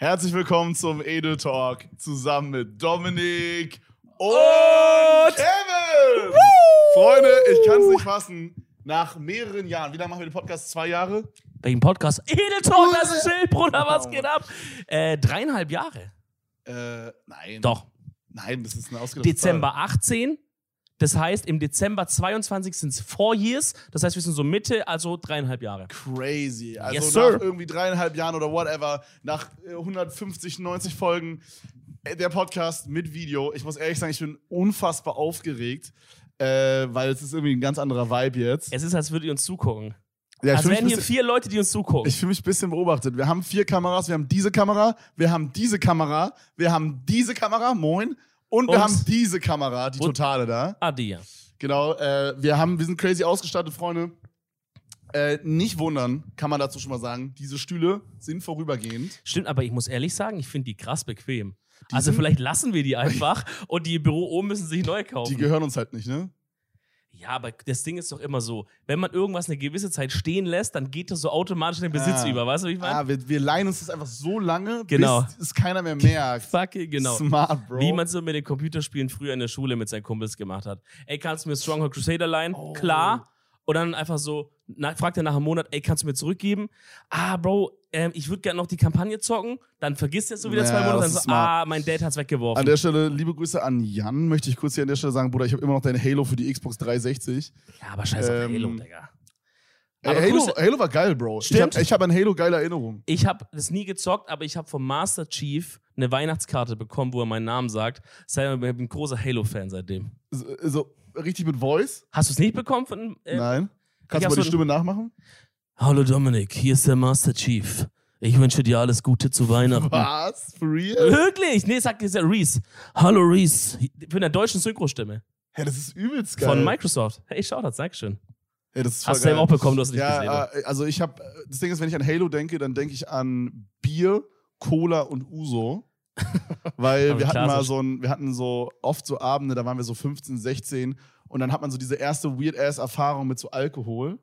Herzlich willkommen zum Edel Talk zusammen mit Dominik und Kevin. Freunde, ich kann es nicht fassen. Nach mehreren Jahren, wie lange machen wir den Podcast? 2 Jahre? Welchen Podcast? Edel Talk, das ist Schild, Bruder, was geht ab? 3,5 Jahre. Nein. Doch. Nein, das ist eine ausgedachte Dezember Zahl. 18. Das heißt, im Dezember 22 sind es 4 Years. Das heißt, wir sind so Mitte, also 3,5 Jahre. Crazy. Also Yes, nach sir. irgendwie 3,5 Jahren oder whatever, nach 150, 90 Folgen, der Podcast mit Video. Ich muss ehrlich sagen, ich bin unfassbar aufgeregt, weil es ist irgendwie ein ganz anderer Vibe jetzt. Es ist, als würdet ihr uns zugucken. Ja, ich Also fühl wären mich hier 4 Leute, die uns zugucken. Ich fühle mich ein bisschen beobachtet. Wir haben 4 Kameras, wir haben diese Kamera, wir haben diese Kamera, wir haben diese Kamera, moin, und wir Und? haben diese Kamera, die Und? totale da. Adia. Genau, wir sind crazy ausgestattet, Freunde. Nicht wundern, kann man dazu schon mal sagen, diese Stühle sind vorübergehend. Stimmt, aber ich muss ehrlich sagen, ich finde die krass bequem. Die Also sind- vielleicht lassen wir die einfach und die im Büro oben müssen sich neu kaufen. Die gehören uns halt nicht, ne? Ja, aber das Ding ist doch immer so, wenn man irgendwas eine gewisse Zeit stehen lässt, dann geht das so automatisch in den Besitz über, weißt du, wie ich meine? Wir leihen uns das einfach so lange, Genau. bis es keiner mehr merkt. Fucking genau. Smart, Bro. Wie man so mit den Computerspielen früher in der Schule mit seinen Kumpels gemacht hat. Ey, kannst du mir Stronghold Crusader leihen? Klar. Und dann einfach so, fragt er nach einem Monat, ey, kannst du mir zurückgeben? Ah, Bro, ich würde gerne noch die Kampagne zocken. Dann vergisst er so wieder Ja, 2 Monate. das Dann ist so, smart. mein Dad hat's weggeworfen. An der Stelle, liebe Grüße an Jan, möchte ich kurz hier an der Stelle sagen, Bruder, ich habe immer noch deine Halo für die Xbox 360. Ja, aber scheiß auf Halo, Digga. Aber Halo war geil, Bro. Stimmt. Ich hab an Halo geile Erinnerungen. Ich habe das nie gezockt, aber ich habe vom Master Chief eine Weihnachtskarte bekommen, wo er meinen Namen sagt. Ich bin ein großer Halo-Fan seitdem. So richtig mit Voice? Hast du es nicht bekommen von Nein. Kannst du hab mal die so- Stimme nachmachen? Hallo Dominik, hier ist der Master Chief. Ich wünsche dir alles Gute zu Weihnachten. Was? For real? Wirklich? Nee, sagt dieser Reese. Hallo Reese. Für eine deutschen Synchrostimme. Hey, das ist übelst geil. Von Microsoft. Hey, schau das, Dankeschön. Hey, das ist voll Hast du geil. eben auch bekommen, du hast es nicht gesehen. Ja, also das Ding ist, wenn ich an Halo denke, dann denke ich an Bier, Cola und Uso. Weil Aber wir hatten klassisch. wir hatten so oft so Abende, da waren wir so 15, 16 und dann hat man so diese erste Weird-Ass-Erfahrung mit so Alkohol.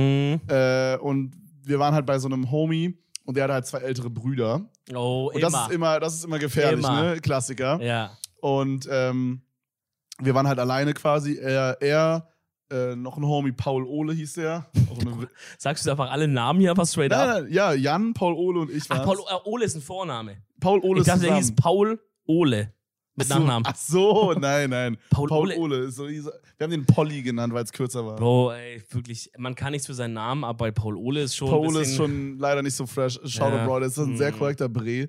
Und wir waren halt bei so einem Homie und der hatte halt 2 ältere Brüder. Oh, Und immer. das ist immer gefährlich, Immer. ne? Klassiker. Ja. Und wir waren halt alleine quasi. Er noch ein Homie, Paul Ole hieß der. Auch eine, Sagst du einfach alle Namen hier einfach straight up? nein, ja, Jan, Paul Ole und ich waren. Ach, Paul Ole ist ein Vorname. Paul Ole Ich dachte, der zusammen. hieß Paul Ole. Mit Nachnamen. Ach so, nein. Paul Paul Ole. Ole. Wir haben den Polly genannt, weil es kürzer war. Bro, ey, wirklich, man kann nichts für seinen Namen, aber bei Paul Ole ist schon Paul ein Ole bisschen... ist schon leider nicht so fresh. Shoutout, Ja. Bro, das ist ein sehr Mhm. korrekter Bre.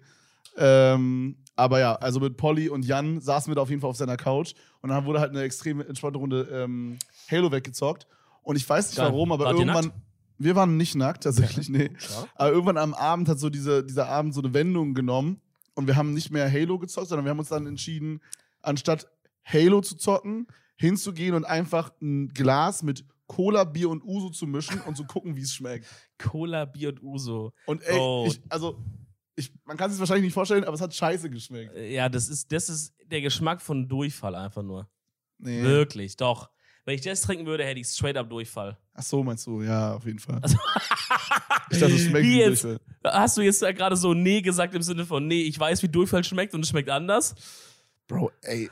Aber ja, also mit Polly und Jan saßen wir da auf jeden Fall auf seiner Couch und dann wurde halt eine extrem entspannte Runde Halo weggezockt. Und ich weiß nicht Geil. warum, aber Wart ihr irgendwann. nackt? Wir waren nicht nackt, tatsächlich, nee. Ja. Aber irgendwann am Abend hat so dieser Abend so eine Wendung genommen und wir haben nicht mehr Halo gezockt, sondern wir haben uns dann entschieden, anstatt Halo zu zocken, hinzugehen und einfach ein Glas mit Cola, Bier und Uso zu mischen und zu gucken, wie es schmeckt. Cola, Bier und Uso. Und ey, Oh. man kann es sich wahrscheinlich nicht vorstellen, aber es hat scheiße geschmeckt. Ja, das ist der Geschmack von Durchfall einfach nur. Nee. Wirklich, doch. Wenn ich das trinken würde, hätte ich straight up Durchfall. Ach so, meinst du? Ja, auf jeden Fall. Also, Ich dachte, es schmeckt wie wie jetzt? Durchfall. Hast du jetzt da gerade so nee gesagt im Sinne von nee, ich weiß, wie Durchfall schmeckt und es schmeckt anders? Bro, ey.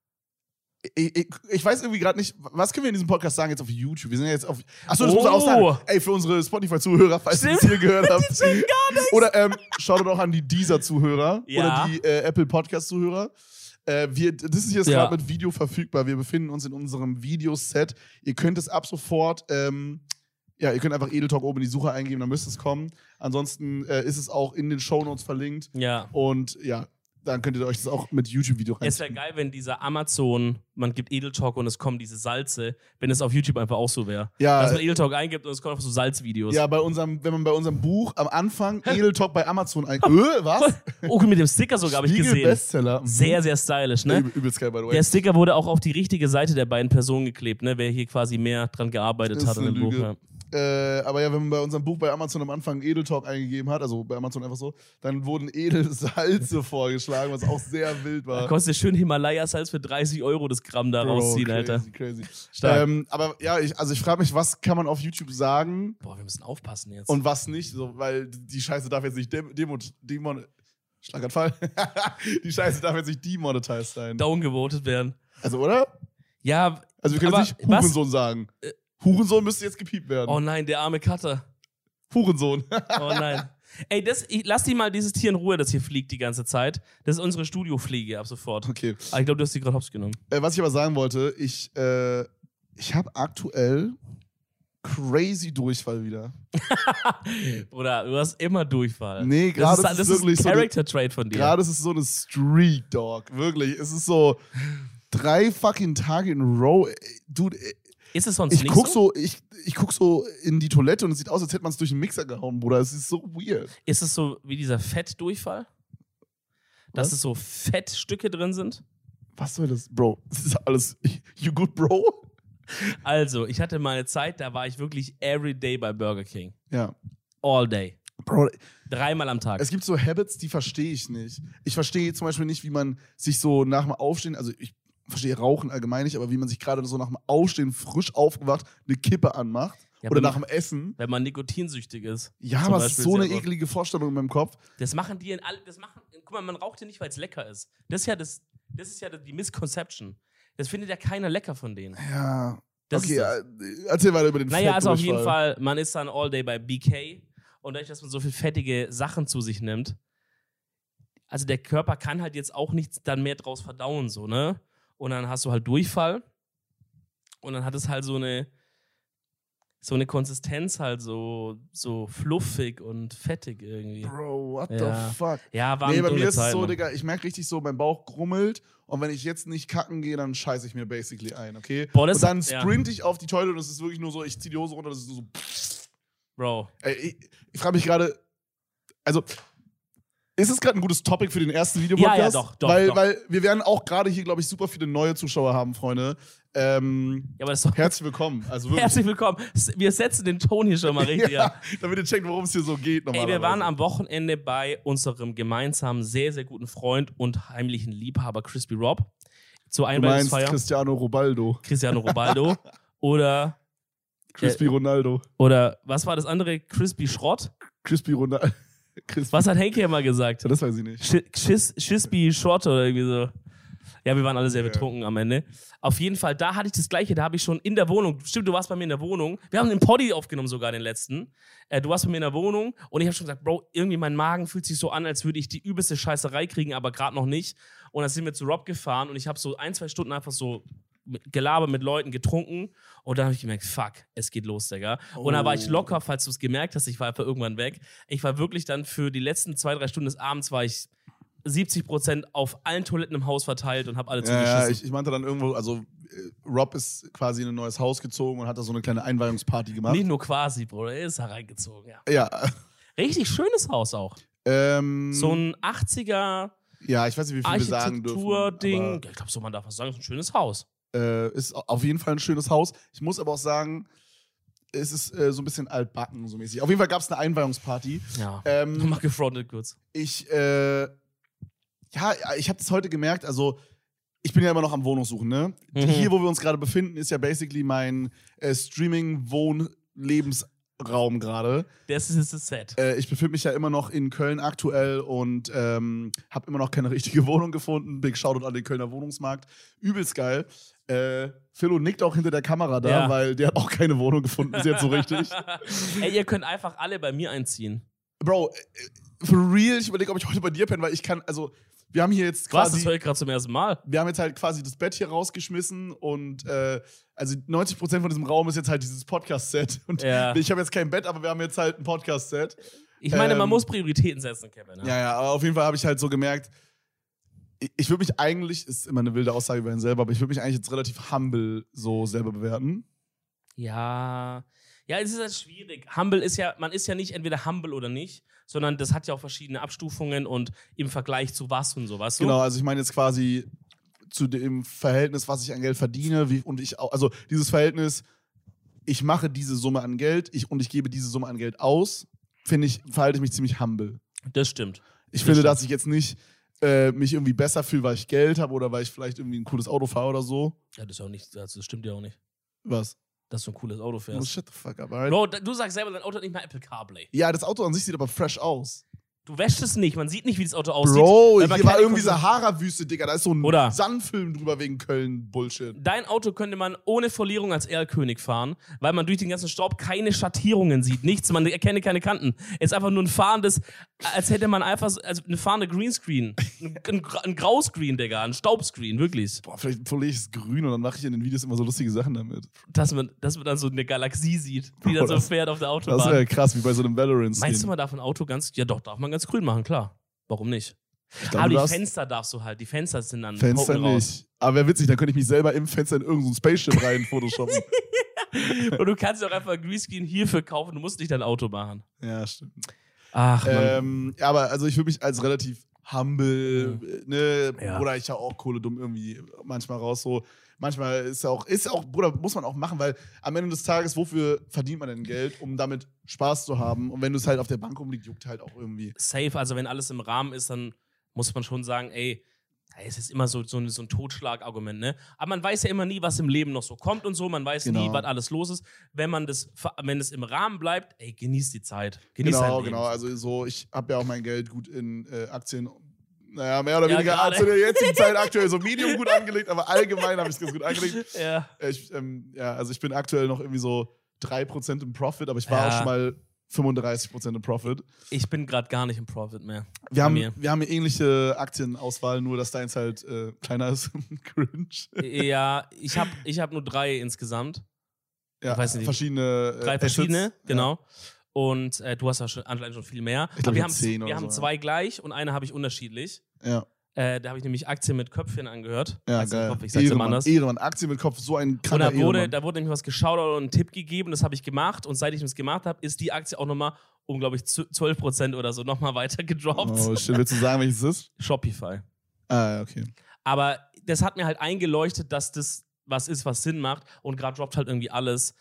Ich weiß irgendwie gerade nicht, was können wir in diesem Podcast sagen jetzt auf YouTube? Wir sind ja jetzt auf. Achso, das muss man auch sagen. Ey, für unsere Spotify-Zuhörer, falls ihr das Stimmt. hier gehört habt. Die checken gar nichts. Oder schaut auch an die Deezer-Zuhörer Ja. oder die Apple Podcast-Zuhörer. Das ist jetzt Ja. gerade mit Video verfügbar. Wir befinden uns in unserem Videoset. Ihr könnt es ab sofort, ihr könnt einfach Edel Talk oben in die Suche eingeben, dann müsste es kommen. Ansonsten ist es auch in den Shownotes verlinkt. Ja. Und ja, dann könnt ihr euch das auch mit YouTube-Video Es wäre geil, wenn dieser Amazon, man gibt Edel Talk und es kommen diese Salze, wenn es auf YouTube einfach auch so wäre. Ja. Dass man Edel Talk eingibt und es kommen einfach so Salzvideos. Ja, wenn man bei unserem Buch am Anfang Edel Talk bei Amazon was? Oh, mit dem Sticker sogar habe ich Spiegel gesehen. Bestseller. Mhm. Sehr, sehr stylisch, ne? Übelst geil, by the way. Der Sticker wurde auch auf die richtige Seite der beiden Personen geklebt, ne? Wer hier quasi mehr dran gearbeitet Ist hat an eine dem Buch. Lüge. Ja. Aber ja, wenn man bei unserem Buch bei Amazon am Anfang Edel Talk eingegeben hat, also bei Amazon einfach so, dann wurden Edelsalze vorgeschlagen, was auch sehr wild Da war. kostet schön Himalaya-Salz für 30 € das Gramm da rausziehen, Alter. Crazy. Stark. Aber ja, ich frage mich, was kann man auf YouTube sagen Boah, wir müssen aufpassen jetzt. und was nicht, so, weil die Scheiße darf jetzt nicht Schlaganfall. Die Scheiße darf jetzt nicht demonetized sein. Downgevotet werden. Also, oder? Ja, Also, wir können aber jetzt nicht Hurensohn sagen. Hurensohn müsste jetzt gepiept werden. Oh nein, der arme Cutter. Hurensohn. Oh nein. Ey, lass die mal dieses Tier in Ruhe, das hier fliegt die ganze Zeit. Das ist unsere Studiofliege ab sofort. Okay. Aber ich glaube, du hast die gerade hops genommen. Was ich aber sagen wollte, ich habe aktuell crazy Durchfall wieder. Bruder, du hast immer Durchfall. Nee, gerade das ist wirklich ein Character-Trait von dir. Gerade ist es so eine Streak, Dog. Wirklich. Es ist so 3 fucking Tage in a row. Dude, ist es sonst ich nicht guck so? ich guck so in die Toilette und es sieht aus, als hätte man es durch den Mixer gehauen, Bruder. Es ist so weird. Ist es so wie dieser Fettdurchfall? Dass es so Fettstücke drin sind? Was soll das? Bro, das ist alles. You good, Bro? Also, ich hatte mal eine Zeit, da war ich wirklich every day bei Burger King. Ja. All day. Bro, 3-mal am Tag. es gibt so Habits, die verstehe ich nicht. Ich verstehe zum Beispiel nicht, wie man sich so nach dem Aufstehen, also ich verstehe Rauchen allgemein nicht, aber wie man sich gerade so nach dem Aufstehen frisch aufgewacht eine Kippe anmacht. Ja, oder nach dem Essen. Wenn man nikotinsüchtig ist. Ja, Zum aber es ist Beispiel so eine sehr oft. eklige Vorstellung in meinem Kopf. Das machen die in alle. Guck mal, man raucht ja nicht, weil es lecker ist. Das ist ja die Misconception. Das findet ja keiner lecker von denen. Ja. Das Okay, ist erzähl weiter über den Naja, also auf jeden Fettdurchfall. Fall, man ist dann all day bei BK und dadurch, dass man so viel fettige Sachen zu sich nimmt, also der Körper kann halt jetzt auch nichts dann mehr draus verdauen, so, ne? Und dann hast du halt Durchfall und dann hat es halt so eine Konsistenz halt so fluffig und fettig irgendwie. Bro, what Ja. the fuck? Ja, war Nee, eine bei mir dunkle ist es Zeit, so, Mann. Digga, ich merke richtig so, mein Bauch grummelt und wenn ich jetzt nicht kacken gehe, dann scheiße ich mir basically ein, okay? Boah, das und dann ja. sprinte ich auf die Toilette und es ist wirklich nur so, ich zieh die Hose runter, das ist so. Bro. Ey, ich frage mich gerade, also, ist es gerade ein gutes Topic für den ersten Videopodcast? Ja, doch. Weil wir werden auch gerade hier, glaube ich, super viele neue Zuschauer haben, Freunde. Ja, aber das ist doch Herzlich willkommen. Also wirklich. herzlich willkommen. Wir setzen den Ton hier schon mal richtig Ja, an. damit ihr checkt, worum es hier so geht. Ey, wir normalerweise. waren am Wochenende bei unserem gemeinsamen, sehr, sehr guten Freund und heimlichen Liebhaber Crispy Rob zur Du meinst Einweihungsfeier. Cristiano Ronaldo. Cristiano Ronaldo oder Crispy Ronaldo. was war das andere? Crispy Schrott? Crispy Ronaldo. Was hat Henke immer gesagt? Ja, das weiß ich nicht. Crispy Schrott oder irgendwie so. Ja, wir waren alle sehr betrunken am Ende. Auf jeden Fall, da hatte ich das Gleiche, da habe ich schon in der Wohnung, stimmt, du warst bei mir in der Wohnung, wir haben den Poddy aufgenommen sogar, den letzten. Du warst bei mir in der Wohnung und ich habe schon gesagt, Bro, irgendwie mein Magen fühlt sich so an, als würde ich die übelste Scheißerei kriegen, aber gerade noch nicht. Und dann sind wir zu Rob gefahren und ich habe so 1-2 Stunden einfach so gelabert mit Leuten, getrunken und dann habe ich gemerkt, fuck, es geht los, Digga. Und dann war ich locker, falls du es gemerkt hast, ich war einfach irgendwann weg. Ich war wirklich dann für die letzten 2-3 Stunden des Abends war ich 70% auf allen Toiletten im Haus verteilt und habe alle zugeschissen. Ja, ich meinte dann irgendwo, also Rob ist quasi in ein neues Haus gezogen und hat da so eine kleine Einweihungsparty gemacht. Nicht nur quasi, Bro, er ist da reingezogen, ja. Ja. Richtig schönes Haus auch. So ein 80er ja, ich weiß nicht, wie viel wir sagen dürfen. Architekturding. Ich glaube, so man darf was sagen, ist ein schönes Haus. Ist auf jeden Fall ein schönes Haus. Ich muss aber auch sagen, es ist so ein bisschen altbacken, so mäßig. Auf jeden Fall gab es eine Einweihungsparty. Ja. Mach gefrontet kurz. Ich habe das heute gemerkt, also ich bin ja immer noch am Wohnungssuchen, ne? Hier, wo wir uns gerade befinden, ist ja basically mein Streaming-Wohn-Lebensraum gerade. Das ist das Set. Ich befinde mich ja immer noch in Köln aktuell und habe immer noch keine richtige Wohnung gefunden. Big Shoutout an den Kölner Wohnungsmarkt. Übelst geil. Philo nickt auch hinter der Kamera da, Ja. weil der hat auch keine Wohnung gefunden bis jetzt so richtig. Ey, ihr könnt einfach alle bei mir einziehen. Bro, for real, ich überlege, ob ich heute bei dir penne, weil ich kann, also wir haben hier jetzt Was? quasi... Das höre ich gerade zum ersten Mal. Wir haben jetzt halt quasi das Bett hier rausgeschmissen und also 90% von diesem Raum ist jetzt halt dieses Podcast-Set. Und Ja. ich habe jetzt kein Bett, aber wir haben jetzt halt ein Podcast-Set. Ich meine, man muss Prioritäten setzen, Kevin. Ne? Ja, aber auf jeden Fall habe ich halt so gemerkt, ich würde mich eigentlich, ist immer eine wilde Aussage über ihn selber, aber ich würde mich eigentlich jetzt relativ humble so selber bewerten. Ja. Ja, es ist halt schwierig. Humble ist ja, man ist ja nicht entweder humble oder nicht, sondern das hat ja auch verschiedene Abstufungen und im Vergleich zu was und so, weißt du? Genau, also ich meine jetzt quasi zu dem Verhältnis, was ich an Geld verdiene, und ich auch, also dieses Verhältnis, ich mache diese Summe an Geld und ich gebe diese Summe an Geld aus, verhalte ich mich ziemlich humble. Das stimmt. Ich finde, dass ich jetzt nicht mich irgendwie besser fühle, weil ich Geld habe oder weil ich vielleicht irgendwie ein cooles Auto fahre oder so. Ja, das ist auch nicht, das stimmt ja auch nicht, Was? dass du ein cooles Auto Oh, fährst. shut the fuck up, alright? Bro, du sagst selber, dein Auto hat nicht mal Apple CarPlay. Ja, das Auto an sich sieht aber fresh aus. Du wäschst es nicht, man sieht nicht, wie das Auto aussieht. Bro, weil man hier war keine irgendwie Kontrolle- Sahara-Wüste, Digga. Da ist so ein Oder- Sandfilm drüber wegen Köln-Bullshit. Dein Auto könnte man ohne Verlierung als Erlkönig fahren, weil man durch den ganzen Staub keine Schattierungen sieht, nichts, man erkenne keine Kanten. Es ist einfach nur ein fahrendes, als hätte man einfach also eine fahrende Greenscreen. Ein Grauscreen, Digga, ein Staubscreen, wirklich. Boah, vielleicht poliere ich es grün und dann mache ich in den Videos immer so lustige Sachen damit. Dass man dann so eine Galaxie sieht, die dann so fährt auf der Autobahn. Das wäre krass, wie bei so einem Valorant-Skin. Meinst du, man darf ein Auto ja doch, darf man ganz grün machen, klar. Warum nicht? Ich glaub, Aber du die darfst- Fenster darfst du halt, die Fenster sind dann Fenster poken raus. nicht. Aber wäre witzig, dann könnte ich mich selber im Fenster in irgendein Spaceship rein photoshoppen. Und du kannst ja auch einfach ein Greenscreen hierfür kaufen, du musst nicht dein Auto machen. Ja, stimmt. Ach, Mann. Ja, aber also ich würde mich als relativ humble, ne, Ja. Bruder, ich hau auch Kohle dumm irgendwie manchmal raus, so. Manchmal ist auch, Bruder, muss man auch machen, weil am Ende des Tages, wofür verdient man denn Geld, um damit Spaß zu haben? Und wenn du es halt auf der Bank rumliegt, juckt halt auch irgendwie. Safe, also wenn alles im Rahmen ist, dann muss man schon sagen, ey, es ist immer so ein Totschlagargument, ne? Aber man weiß ja immer nie, was im Leben noch so kommt und so. Man weiß nie, Genau. was alles los ist. Wenn es im Rahmen bleibt, ey, genieß die Zeit. Genieß dein Leben. Genau. Also so, ich habe ja auch mein Geld gut in Aktien, naja, mehr oder Ja, weniger gerade. zu der jetzigen Zeit aktuell so medium gut angelegt, aber allgemein habe ich es ganz gut angelegt. Ja. Also ich bin aktuell noch irgendwie so 3% im Profit, aber ich war Ja. auch schon mal 35% im Profit. Ich bin gerade gar nicht im Profit mehr. Wir Bei haben mir. eine ähnliche Aktienauswahl, nur dass deins halt kleiner ist. Cringe. Ja, ich hab nur 3 insgesamt. Ja, Ich weiß nicht. verschiedene. 3 verschiedene, Assets. genau. Und du hast ja schon anscheinend schon viel mehr. Ich glaub, Aber ich hab 10 wir oder haben so, 2 gleich und eine habe ich unterschiedlich. Ja, Da habe ich nämlich Aktien mit Köpfchen angehört. ja, Aktien mit geil. Kopf, ich sag's immer anders. Ehrenmann. Aktien mit Kopf, so ein Und kranker Ehrenmann. da wurde nämlich was geschaut und einen Tipp gegeben, das habe ich gemacht. Und seit ich das gemacht habe, ist die Aktie auch nochmal um, glaube ich, 12% oder so nochmal weiter gedroppt. Oh, shit. Willst du sagen, welches es ist? Shopify. Ah, ja, okay. Aber das hat mir halt eingeleuchtet, dass das was ist, was Sinn macht. Und gerade droppt halt irgendwie alles.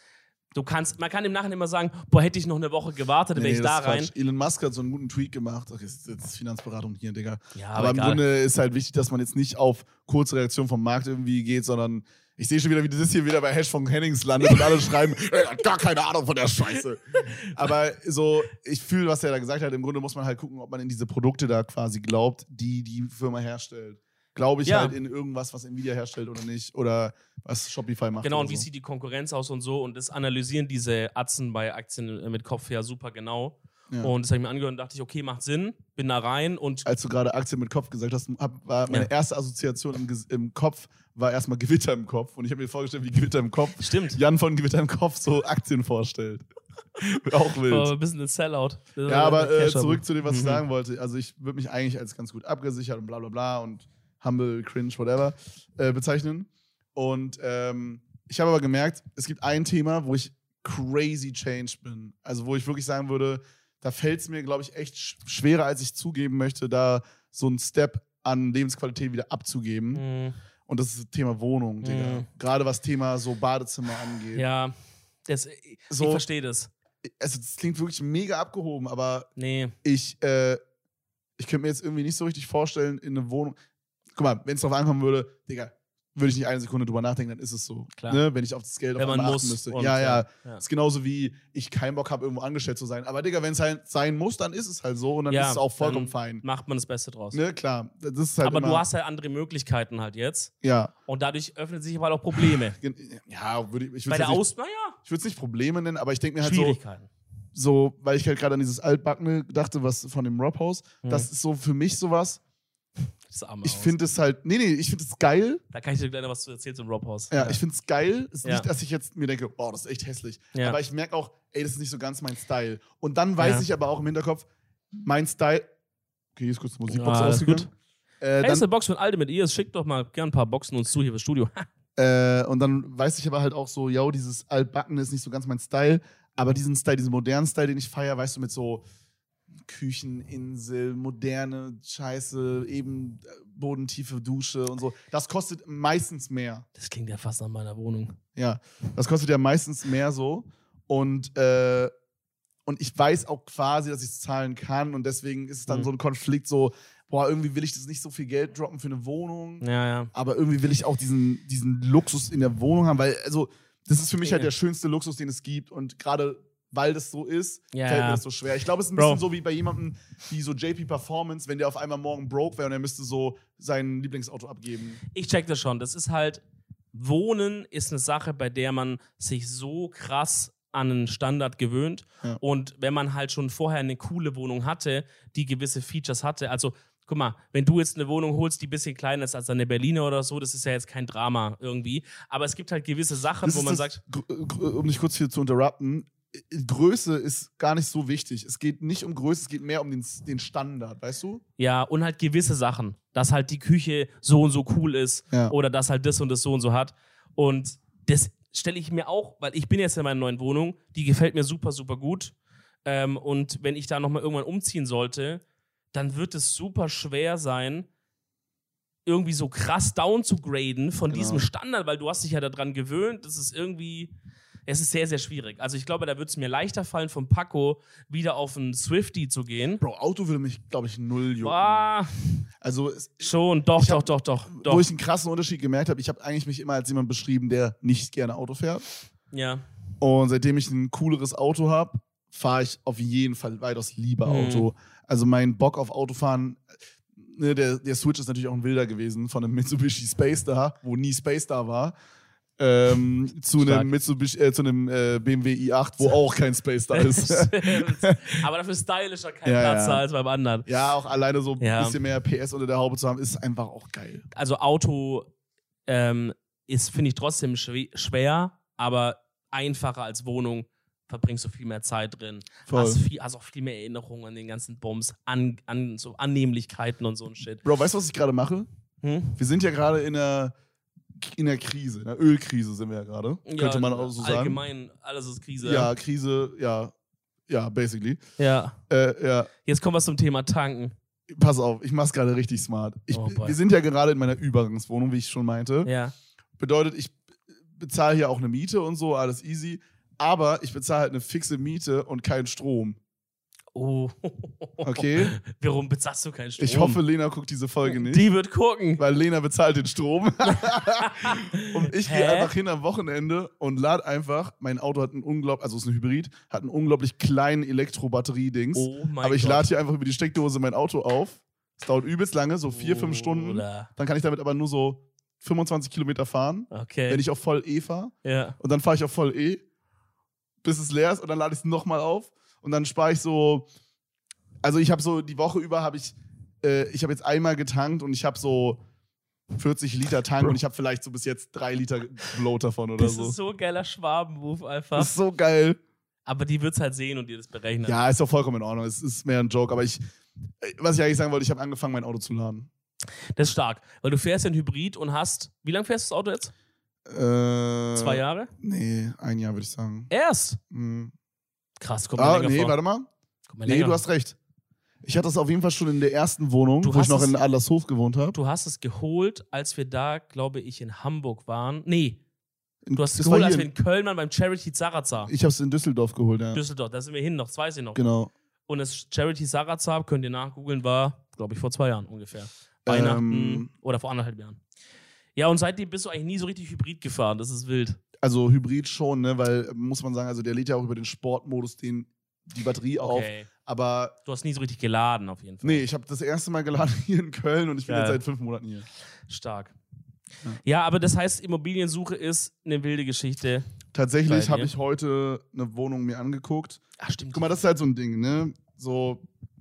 Man kann im Nachhinein immer sagen, boah, hätte ich noch eine Woche gewartet, dann wäre ich das da ist rein. Quatsch. Elon Musk hat so einen guten Tweet gemacht. Okay, das ist jetzt Finanzberatung hier, Digga. Ja, aber im egal. Grunde ist halt wichtig, dass man jetzt nicht auf kurze Reaktion vom Markt irgendwie geht, sondern ich sehe schon wieder, wie das hier wieder bei Hash von Hennings landet und alle schreiben, er hat gar keine Ahnung von der Scheiße. Aber so, ich fühle, was er da gesagt hat. Im Grunde muss man halt gucken, ob man in diese Produkte da quasi glaubt, die die Firma herstellt. Glaube ich Ja. halt in irgendwas, was Nvidia herstellt oder nicht. Oder was Shopify macht. Genau, oder und wie so. sieht die Konkurrenz aus und so. Und das analysieren diese Atzen bei Aktien mit Kopf ja super genau. Ja. Und das habe ich mir angehört und dachte ich, okay, macht Sinn. Bin da rein und Als du gerade Aktien mit Kopf gesagt hast, war meine Ja. erste Assoziation im Kopf, war erstmal Gewitter im Kopf. Und ich habe mir vorgestellt, wie Gewitter im Kopf, stimmt. Jan von Gewitter im Kopf so Aktien vorstellt. Auch wild. Aber ein bisschen ein Sellout. Ja, aber Cash-Abo. zurück zu dem, was ich Mhm. sagen wollte. Also ich würde mich eigentlich als ganz gut abgesichert und bla bla bla und humble, cringe, whatever bezeichnen. Und ich habe aber gemerkt, es gibt ein Thema, wo ich crazy changed bin. Also wo ich wirklich sagen würde, da fällt es mir, glaube ich, echt schwerer, als ich zugeben möchte, da so einen Step an Lebensqualität wieder abzugeben. Mhm. Und das ist das Thema Wohnung, Digga. Mhm. Gerade was Thema so Badezimmer angeht. Ja, ich So- verstehe das. Also das klingt wirklich mega abgehoben, aber Nee. ich könnte mir jetzt irgendwie nicht so richtig vorstellen, in eine Wohnung. Guck mal, wenn es drauf ankommen würde, Digga, würde ich nicht eine Sekunde drüber nachdenken, dann ist es so. Klar. Ne? Wenn ich auf das Geld Wenn auf man einmal muss. achten müsste. Und, Ja. ja. Das ist genauso wie ich keinen Bock habe, irgendwo angestellt zu sein. Aber Digga, wenn es halt sein muss, dann ist es halt so und dann Ja, ist es auch vollkommen dann fein. Macht man das Beste draus. Ne, klar. Das ist halt Aber immer, du hast halt andere Möglichkeiten halt jetzt. Ja. Und dadurch öffnen sich aber halt auch Probleme. Ja, ich Bei würde der es naja, nicht Probleme nennen, aber ich denke mir halt so, Schwierigkeiten. weil ich halt gerade an dieses Altbackene dachte, was von dem Rob House, das ist so für mich sowas. Das arme Ich Haus. finde es halt, ich finde es geil. Da kann ich dir gleich noch was zu erzählen zum Rob House. Ja, ich finde es geil. Es ist Ja. nicht, dass ich jetzt mir denke, boah, das ist echt hässlich. Ja. Aber ich merke auch, ey, das ist nicht so ganz mein Style. Und dann weiß Ja. ich aber auch im Hinterkopf, mein Style. Okay, hier ist kurz die Musikbox Ah, das ist ausgegangen. Hey, ist Dann, eine Box von Ultimate Ears. Schickt doch mal gern ein paar Boxen uns zu hier fürs Studio. und dann weiß ich aber halt auch so, yo, dieses Altbacken ist nicht so ganz mein Style. Aber diesen Style, diesen modernen Style, den ich feiere, weißt du, mit so Kücheninsel, moderne Scheiße, eben bodentiefe Dusche und so. Das kostet meistens mehr. Das klingt ja fast nach meiner Wohnung. Ja, das kostet ja meistens mehr so. Und ich weiß auch quasi, dass ich es zahlen kann. Und deswegen ist es dann so ein Konflikt, so, boah, irgendwie will ich das nicht so viel Geld droppen für eine Wohnung. Ja, ja. Aber irgendwie will ich auch diesen Luxus in der Wohnung haben, weil, also, das ist für mich halt Ja. der schönste Luxus, den es gibt. Und gerade weil das so ist, Ja. fällt mir das so schwer. Ich glaube, es ist ein bisschen so wie bei jemandem wie so JP Performance, wenn der auf einmal morgen broke wäre und er müsste so sein Lieblingsauto abgeben. Ich check das schon. Das ist halt, Wohnen ist eine Sache, bei der man sich so krass an einen Standard gewöhnt. Ja. Und wenn man halt schon vorher eine coole Wohnung hatte, die gewisse Features hatte, also guck mal, wenn du jetzt eine Wohnung holst, die ein bisschen kleiner ist als eine Berliner oder so, das ist ja jetzt kein Drama irgendwie. Aber es gibt halt gewisse Sachen, Das wo ist man das, sagt, um dich kurz hier zu interrupten, Größe ist gar nicht so wichtig. Es geht nicht um Größe, es geht mehr um den Standard, weißt du? ja, und halt gewisse Sachen, dass halt die Küche so und so cool ist Ja. oder dass halt das und das so und so hat. Und das stelle ich mir auch, weil ich bin jetzt in meiner neuen Wohnung, die gefällt mir super, super gut. Und wenn ich da nochmal irgendwann umziehen sollte, dann wird es super schwer sein, irgendwie so krass down zu graden von diesem Standard, weil du hast dich ja daran gewöhnt. Das ist irgendwie, es ist sehr, sehr schwierig. Also ich glaube, da wird es mir leichter fallen, vom Paco wieder auf einen Swiftie zu gehen. Bro, Auto würde mich, glaube ich, null jucken. Boah, Also, schon, doch. wo ich einen krassen Unterschied gemerkt habe, ich habe eigentlich mich immer als jemand beschrieben, der nicht gerne Auto fährt. Ja. Und seitdem ich ein cooleres Auto habe, fahre ich auf jeden Fall weitaus lieber Auto. Also mein Bock auf Autofahren, ne, der Switch ist natürlich auch ein wilder gewesen von einem Mitsubishi Space Star, wo nie Space Star war, zu einem BMW i8, wo auch kein Space Star ist. Aber dafür stylischer kein Ja, Platz ja. als beim anderen. Ja, auch alleine so ein Ja. bisschen mehr PS unter der Haube zu haben, ist einfach auch geil. Also Auto ist, finde ich, trotzdem schwer, aber einfacher als Wohnung. Verbringst du viel mehr Zeit drin. Voll. Hast auch viel mehr Erinnerungen an den ganzen Bums, an so Annehmlichkeiten und so ein Shit. Bro, weißt du, was ich gerade mache? Wir sind ja gerade in einer Krise, in einer Ölkrise sind wir ja gerade. Könnte man auch so sagen. Allgemein, alles ist Krise. Ja, Krise, ja, basically. Ja. Ja, Jetzt kommen wir zum Thema Tanken. pass auf, ich mach's gerade richtig smart. Boy. Wir sind ja gerade in meiner Übergangswohnung, wie ich schon meinte. Ja. Bedeutet, ich bezahle hier auch eine Miete und so, alles easy. Aber ich bezahle halt eine fixe Miete und keinen Strom. Oh. Okay? Warum bezahlst du keinen Strom? Ich hoffe, Lena guckt diese Folge nicht. Die wird gucken. Weil Lena bezahlt den Strom. Und ich gehe einfach hin am Wochenende und lade einfach, mein Auto hat also es ist ein Hybrid, hat einen unglaublich kleinen Elektrobatterie-Dings. Oh mein aber ich Gott. lade hier einfach über die Steckdose mein Auto auf. Es dauert übelst lange, so 4-5 Stunden. Oder? Dann kann ich damit aber nur so 25 Kilometer fahren, Okay. wenn ich auf voll E fahre. Ja. Und dann fahre ich auf voll E, bis es leer ist und dann lade ich es nochmal auf. Und dann spare ich so, also ich habe so die Woche über habe ich habe jetzt einmal getankt und ich habe so 40 Liter Tank und ich habe vielleicht so bis jetzt 3 Liter Bloat davon oder Das so. ist so ein geiler Schwaben-Move einfach. Das ist so geil. Aber die wird's halt sehen und dir das berechnen. Ja, ist doch vollkommen in Ordnung. Es ist mehr ein Joke, aber was ich eigentlich sagen wollte, ich habe angefangen, mein Auto zu laden. Das ist stark. Weil du fährst ja ein Hybrid und hast, wie lange fährst du das Auto jetzt? 2 Jahre? Nee, 1 Jahr würde ich sagen. Erst? Hm. Krass, kommt mir länger Nee, vor. warte mal. Kommt mir Nee, länger. du hast recht. Ich hatte das auf jeden Fall schon in der ersten Wohnung, wo ich noch in Adlershof gewohnt habe. Du hast es geholt, als wir da, glaube ich, in Hamburg waren. Nee, du hast es Das geholt, war als hier wir in Köln waren beim Charity Zarazar. Ich habe es in Düsseldorf geholt, ja. Düsseldorf, da sind wir hin noch, das weiß ich noch. Genau. Und das Charity Zarazar, könnt ihr nachgoogeln, war, glaube ich, vor 2 Jahren ungefähr. Weihnachten oder vor 1,5 Jahren. Ja, und seitdem bist du eigentlich nie so richtig Hybrid gefahren, das ist wild. Also Hybrid schon, ne, weil, muss man sagen, also der lädt ja auch über den Sportmodus die Batterie auf. Aber Du hast nie so richtig geladen, auf jeden Fall. nee, ich habe das erste Mal geladen hier in Köln und ich bin Geil. jetzt seit 5 Monaten hier. Stark. Ja. Ja, aber das heißt, Immobiliensuche ist eine wilde Geschichte. Tatsächlich Bei habe dir? ich heute eine Wohnung mir angeguckt. Ach, stimmt. Guck mal, das ist halt so ein Ding, ne? So,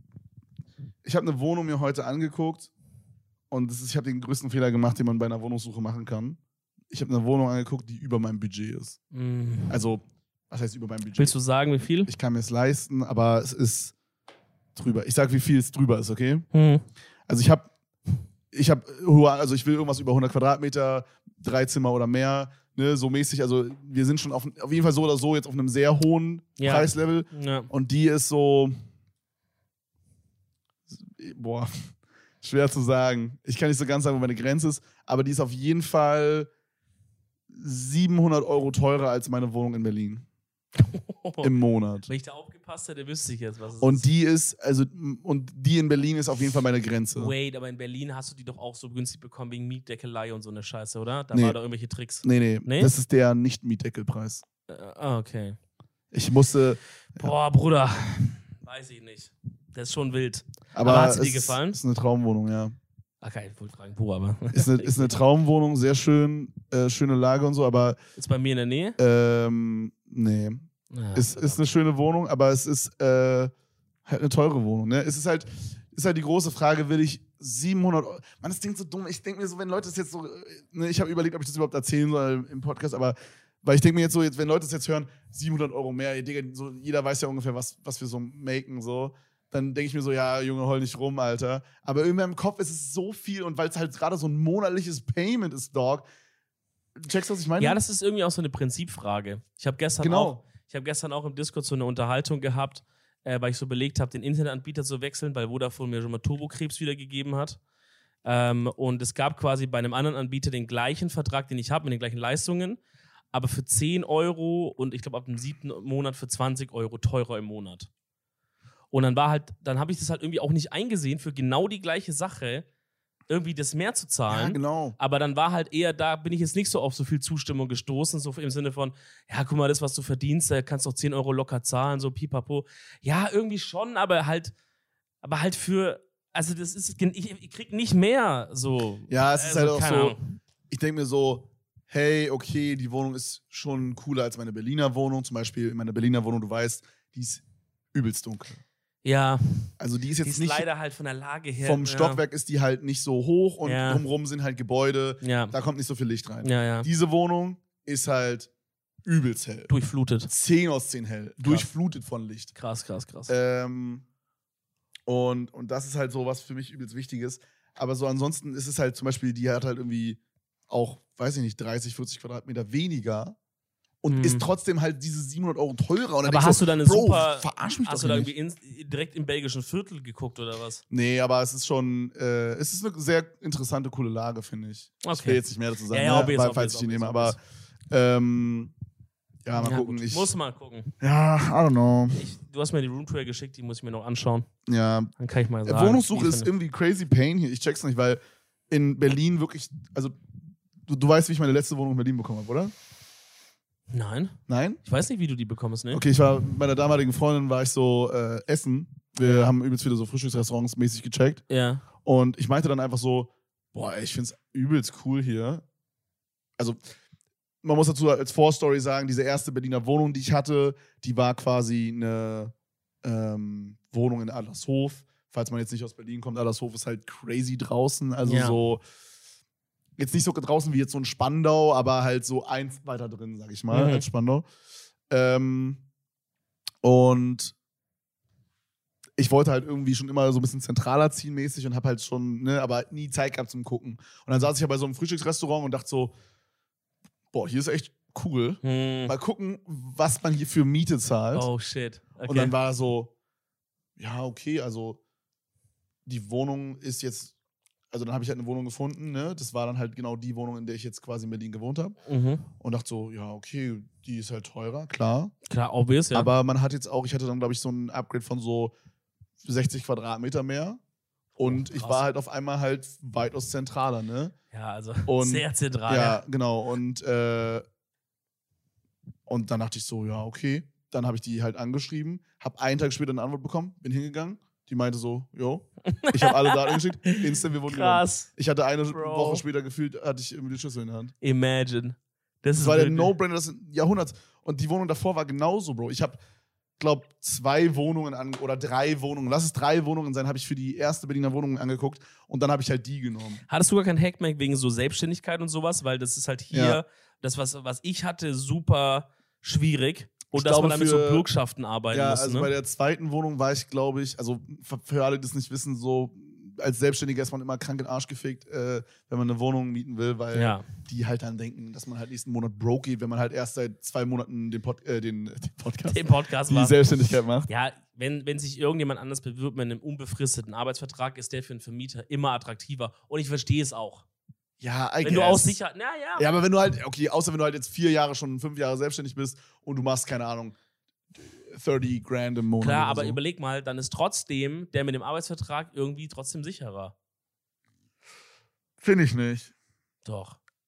ich habe eine Wohnung mir heute angeguckt und ich habe den größten Fehler gemacht, den man bei einer Wohnungssuche machen kann. Ich habe eine Wohnung angeguckt, die über meinem Budget ist. Also, was heißt über meinem Budget? Willst du sagen, wie viel? Ich kann mir es leisten, aber es ist drüber. Ich sag, wie viel es drüber ist, okay? Also ich will irgendwas über 100 Quadratmeter, 3 Zimmer oder mehr, ne, so mäßig. Also wir sind schon auf jeden Fall so oder so jetzt auf einem sehr hohen Ja. Preislevel. Ja. Und die ist so, boah, schwer zu sagen. Ich kann nicht so ganz sagen, wo meine Grenze ist, aber die ist auf jeden Fall 700 € teurer als meine Wohnung in Berlin. Im Monat. Wenn ich da aufgepasst hätte, wüsste ich jetzt, was es ist. Und die in Berlin ist auf jeden Fall meine Grenze. Wait, aber in Berlin hast du die doch auch so günstig bekommen wegen Mietdeckelei und so eine Scheiße, oder? Da Nee. war da irgendwelche Tricks. Nee, Nee? das ist der Nicht-Mietdeckelpreis. Okay. Ich musste. Boah, Bruder. Weiß ich nicht. Das ist schon wild. Aber hat sie dir gefallen? Ist eine Traumwohnung, ja. Okay, ich wollte fragen, wo, aber. Ist eine Traumwohnung, sehr schön, schöne Lage und so, aber. Ist bei mir in der Nähe? Nee. Ja, Ist eine schöne Wohnung, aber es ist halt eine teure Wohnung. Ne? Es ist halt die große Frage, will ich 700 Euro. Mann, das klingt so dumm. Ich denke mir so, wenn Leute das jetzt so. Ne, ich habe überlegt, ob ich das überhaupt erzählen soll im Podcast, aber. Weil ich denke mir jetzt so, wenn Leute das jetzt hören, 700 Euro mehr, Digga, so, jeder weiß ja ungefähr, was wir so maken, so. Dann denke ich mir so, ja, Junge, heul nicht rum, Alter. Aber irgendwie im Kopf ist es so viel und weil es halt gerade so ein monatliches Payment ist, Dog. Checkst du, was ich meine? Ja, das ist irgendwie auch so eine Prinzipfrage. Ich habe gestern auch im Discord so eine Unterhaltung gehabt, weil ich so belegt habe, den Internetanbieter zu wechseln, weil Vodafone mir schon mal Turbokrebs wiedergegeben hat. Und es gab quasi bei einem anderen Anbieter den gleichen Vertrag, den ich habe, mit den gleichen Leistungen, aber für 10 Euro und ich glaube ab dem 7. Monat für 20 Euro teurer im Monat. Und dann habe ich das halt irgendwie auch nicht eingesehen, für genau die gleiche Sache irgendwie das mehr zu zahlen. Ja, genau. Aber dann war halt eher, da bin ich jetzt nicht so auf so viel Zustimmung gestoßen, so im Sinne von, ja, guck mal, das, was du verdienst, da kannst du auch 10 Euro locker zahlen, so pipapo. Ja, irgendwie schon, aber halt für, also das ist, ich krieg nicht mehr so. Ja, es ist halt auch so, Ahnung. ich denke mir so, hey, okay, die Wohnung ist schon cooler als meine Berliner Wohnung. Zum Beispiel in meiner Berliner Wohnung, du weißt, die ist übelst dunkel. Ja. Also die ist jetzt die ist nicht. leider halt von der Lage her. Vom Stockwerk ist die halt nicht so hoch und drumherum sind halt Gebäude. Ja. Da kommt nicht so viel Licht rein. Ja. Diese Wohnung ist halt übelst hell. Durchflutet. 10 aus 10 hell. Krass. Durchflutet von Licht. Krass. Und das ist halt so, was für mich übelst wichtig ist. Aber so ansonsten ist es halt zum Beispiel, die hat halt irgendwie auch, weiß ich nicht, 30, 40 Quadratmeter weniger. Und ist trotzdem halt diese 700 Euro teurer. Und aber hast du dann eine super. Verarsch mich hast doch du da nicht. irgendwie direkt im belgischen Viertel geguckt oder was? Nee, aber es ist schon. Es ist eine sehr interessante, coole Lage, finde ich. Okay. Ich will jetzt nicht mehr dazu sagen, falls ich die nehme. Aber. Ja, mal gucken. Gut. Muss mal gucken. Ja, I don't know. Du hast mir die Roomtour geschickt, die muss ich mir noch anschauen. Ja. Dann kann ich mal sagen. Wohnungssuche ist irgendwie crazy pain hier. Ich check's nicht, weil in Berlin wirklich. Also, du weißt, wie ich meine letzte Wohnung in Berlin bekommen habe, oder? Nein. Nein? Ich weiß nicht, wie du die bekommst, ne? Okay, ich war mit meiner damaligen Freundin, war ich so essen. Wir haben übelst viele so Frühstücksrestaurants mäßig gecheckt. Ja. Und ich meinte dann einfach so, boah, ey, ich find's übelst cool hier. Also, man muss dazu als Vorstory sagen, diese erste Berliner Wohnung, die ich hatte, die war quasi eine Wohnung in Adlershof. Falls man jetzt nicht aus Berlin kommt, Adlershof ist halt crazy draußen. Also so, jetzt nicht so draußen wie jetzt so ein Spandau, aber halt so eins weiter drin, sag ich mal, als Spandau. Und ich wollte halt irgendwie schon immer so ein bisschen zentraler ziehen mäßig und habe halt schon, ne, aber nie Zeit gehabt zum Gucken. Und dann saß ich ja bei so einem Frühstücksrestaurant und dachte so, boah, hier ist echt cool. Mal gucken, was man hier für Miete zahlt. Oh, shit. Okay. Und dann war so, ja, okay, also die Wohnung ist jetzt, also dann habe ich halt eine Wohnung gefunden, ne? Das war dann halt genau die Wohnung, in der ich jetzt quasi in Berlin gewohnt habe. Und dachte so, ja, okay, die ist halt teurer, klar. Klar, obvious, ja. Aber man hat jetzt auch, ich hatte dann, glaube ich, so ein Upgrade von so 60 Quadratmeter mehr. Und ich war halt auf einmal halt weitaus zentraler, ne? Ja, also und, sehr zentral. Ja, genau. Und dann dachte ich so, ja, okay. Dann habe ich die halt angeschrieben, habe einen Tag später eine Antwort bekommen, bin hingegangen. Die meinte so, jo, ich habe alle Daten geschickt, instant, wir wurden Krass. genommen. Ich hatte eine Woche später gefühlt, hatte ich irgendwie die Schlüssel in der Hand. Imagine. Das war der No-Brainer des Jahrhunderts. Und die Wohnung davor war genauso, Bro. Ich habe, glaube 2 Wohnungen oder 3 Wohnungen, lass es 3 Wohnungen sein, habe ich für die erste Berliner Wohnung angeguckt und dann habe ich halt die genommen. Hattest du gar kein Hackmack wegen so Selbstständigkeit und sowas? Weil das ist halt hier, das, was ich hatte, super schwierig. Und dass man damit so Bürgschaften arbeiten muss. Ja, also bei der zweiten Wohnung war ich, glaube ich, also für alle, die das nicht wissen, so als Selbstständiger ist man immer krank in den Arsch gefickt, wenn man eine Wohnung mieten will, weil die halt dann denken, dass man halt nächsten Monat broke geht, wenn man halt erst seit 2 Monaten den Podcast die macht. Selbstständigkeit macht. Ja, wenn sich irgendjemand anders bewirbt mit einem unbefristeten Arbeitsvertrag, ist der für einen Vermieter immer attraktiver. Und ich verstehe es auch. Ja, wenn du auch sicher. Ja, aber wenn du halt, okay, außer wenn du halt jetzt 4 Jahre, schon 5 Jahre selbstständig bist und du machst, keine Ahnung, 30 Grand im Monat. Klar, aber überleg mal, dann ist trotzdem der mit dem Arbeitsvertrag irgendwie trotzdem sicherer. Finde ich nicht. Doch.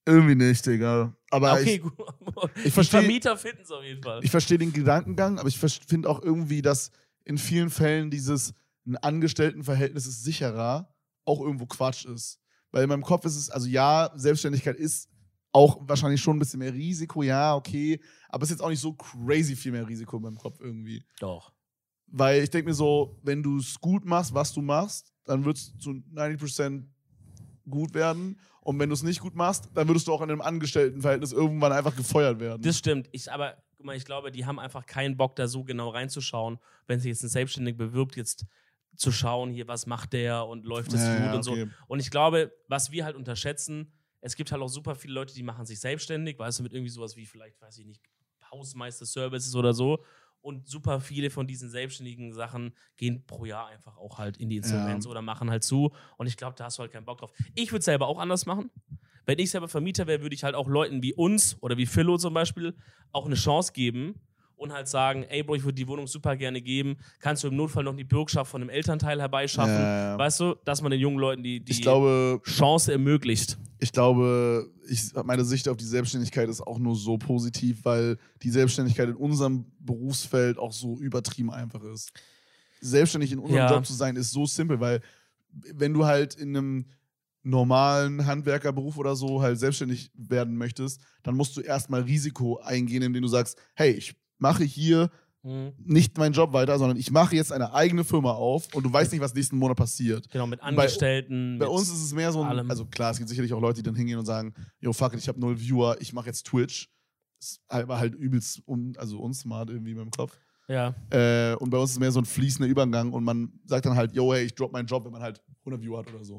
Irgendwie nicht, Digga. Aber Okay, gut. ich Die verstehe Vermieter finden es auf jeden Fall. ich versteh den Gedankengang, aber ich finde auch irgendwie, dass in vielen Fällen ein Angestelltenverhältnis ist sicherer, auch irgendwo Quatsch ist. Weil in meinem Kopf ist es, also ja, Selbstständigkeit ist auch wahrscheinlich schon ein bisschen mehr Risiko, ja, okay, aber es ist jetzt auch nicht so crazy viel mehr Risiko in meinem Kopf irgendwie. Doch. Weil ich denke mir so, wenn du es gut machst, was du machst, dann wird es zu 90% gut werden. Und wenn du es nicht gut machst, dann würdest du auch in einem Angestelltenverhältnis irgendwann einfach gefeuert werden. Das stimmt. Aber guck mal, ich glaube, die haben einfach keinen Bock, da so genau reinzuschauen, wenn sich jetzt ein Selbstständiger bewirbt, jetzt zu schauen, hier, was macht der und läuft das gut und so. Und ich glaube, was wir halt unterschätzen, es gibt halt auch super viele Leute, die machen sich selbstständig, weißt du, mit irgendwie sowas wie vielleicht, weiß ich nicht, Hausmeister-Services oder so. Und super viele von diesen selbstständigen Sachen gehen pro Jahr einfach auch halt in die Insolvenz oder machen halt zu. Und ich glaube, da hast du halt keinen Bock drauf. Ich würde es selber auch anders machen. Wenn ich selber Vermieter wäre, würde ich halt auch Leuten wie uns oder wie Philo zum Beispiel auch eine Chance geben und halt sagen, ey Bro, ich würde die Wohnung super gerne geben. Kannst du im Notfall noch die Bürgschaft von einem Elternteil herbeischaffen? Ja. Weißt du, dass man den jungen Leuten die glaube, Chance ermöglicht. Ich glaube, meine Sicht auf die Selbstständigkeit ist auch nur so positiv, weil die Selbstständigkeit in unserem Berufsfeld auch so übertrieben einfach ist. Selbstständig in unserem Job zu sein, ist so simpel, weil wenn du halt in einem normalen Handwerkerberuf oder so halt selbstständig werden möchtest, dann musst du erstmal Risiko eingehen, indem du sagst, hey, ich mache hier nicht meinen Job weiter, sondern ich mache jetzt eine eigene Firma auf und du weißt nicht, was nächsten Monat passiert. Genau, mit Angestellten. Bei uns ist es mehr so ein, also klar, es gibt sicherlich auch Leute, die dann hingehen und sagen, yo, fuck it, ich habe 0 Viewer, ich mache jetzt Twitch. Das war halt übelst unsmart irgendwie in meinem Kopf. Ja. Und bei uns ist es mehr so ein fließender Übergang und man sagt dann halt, yo, hey, ich drop meinen Job, wenn man halt 100 Viewer hat oder so.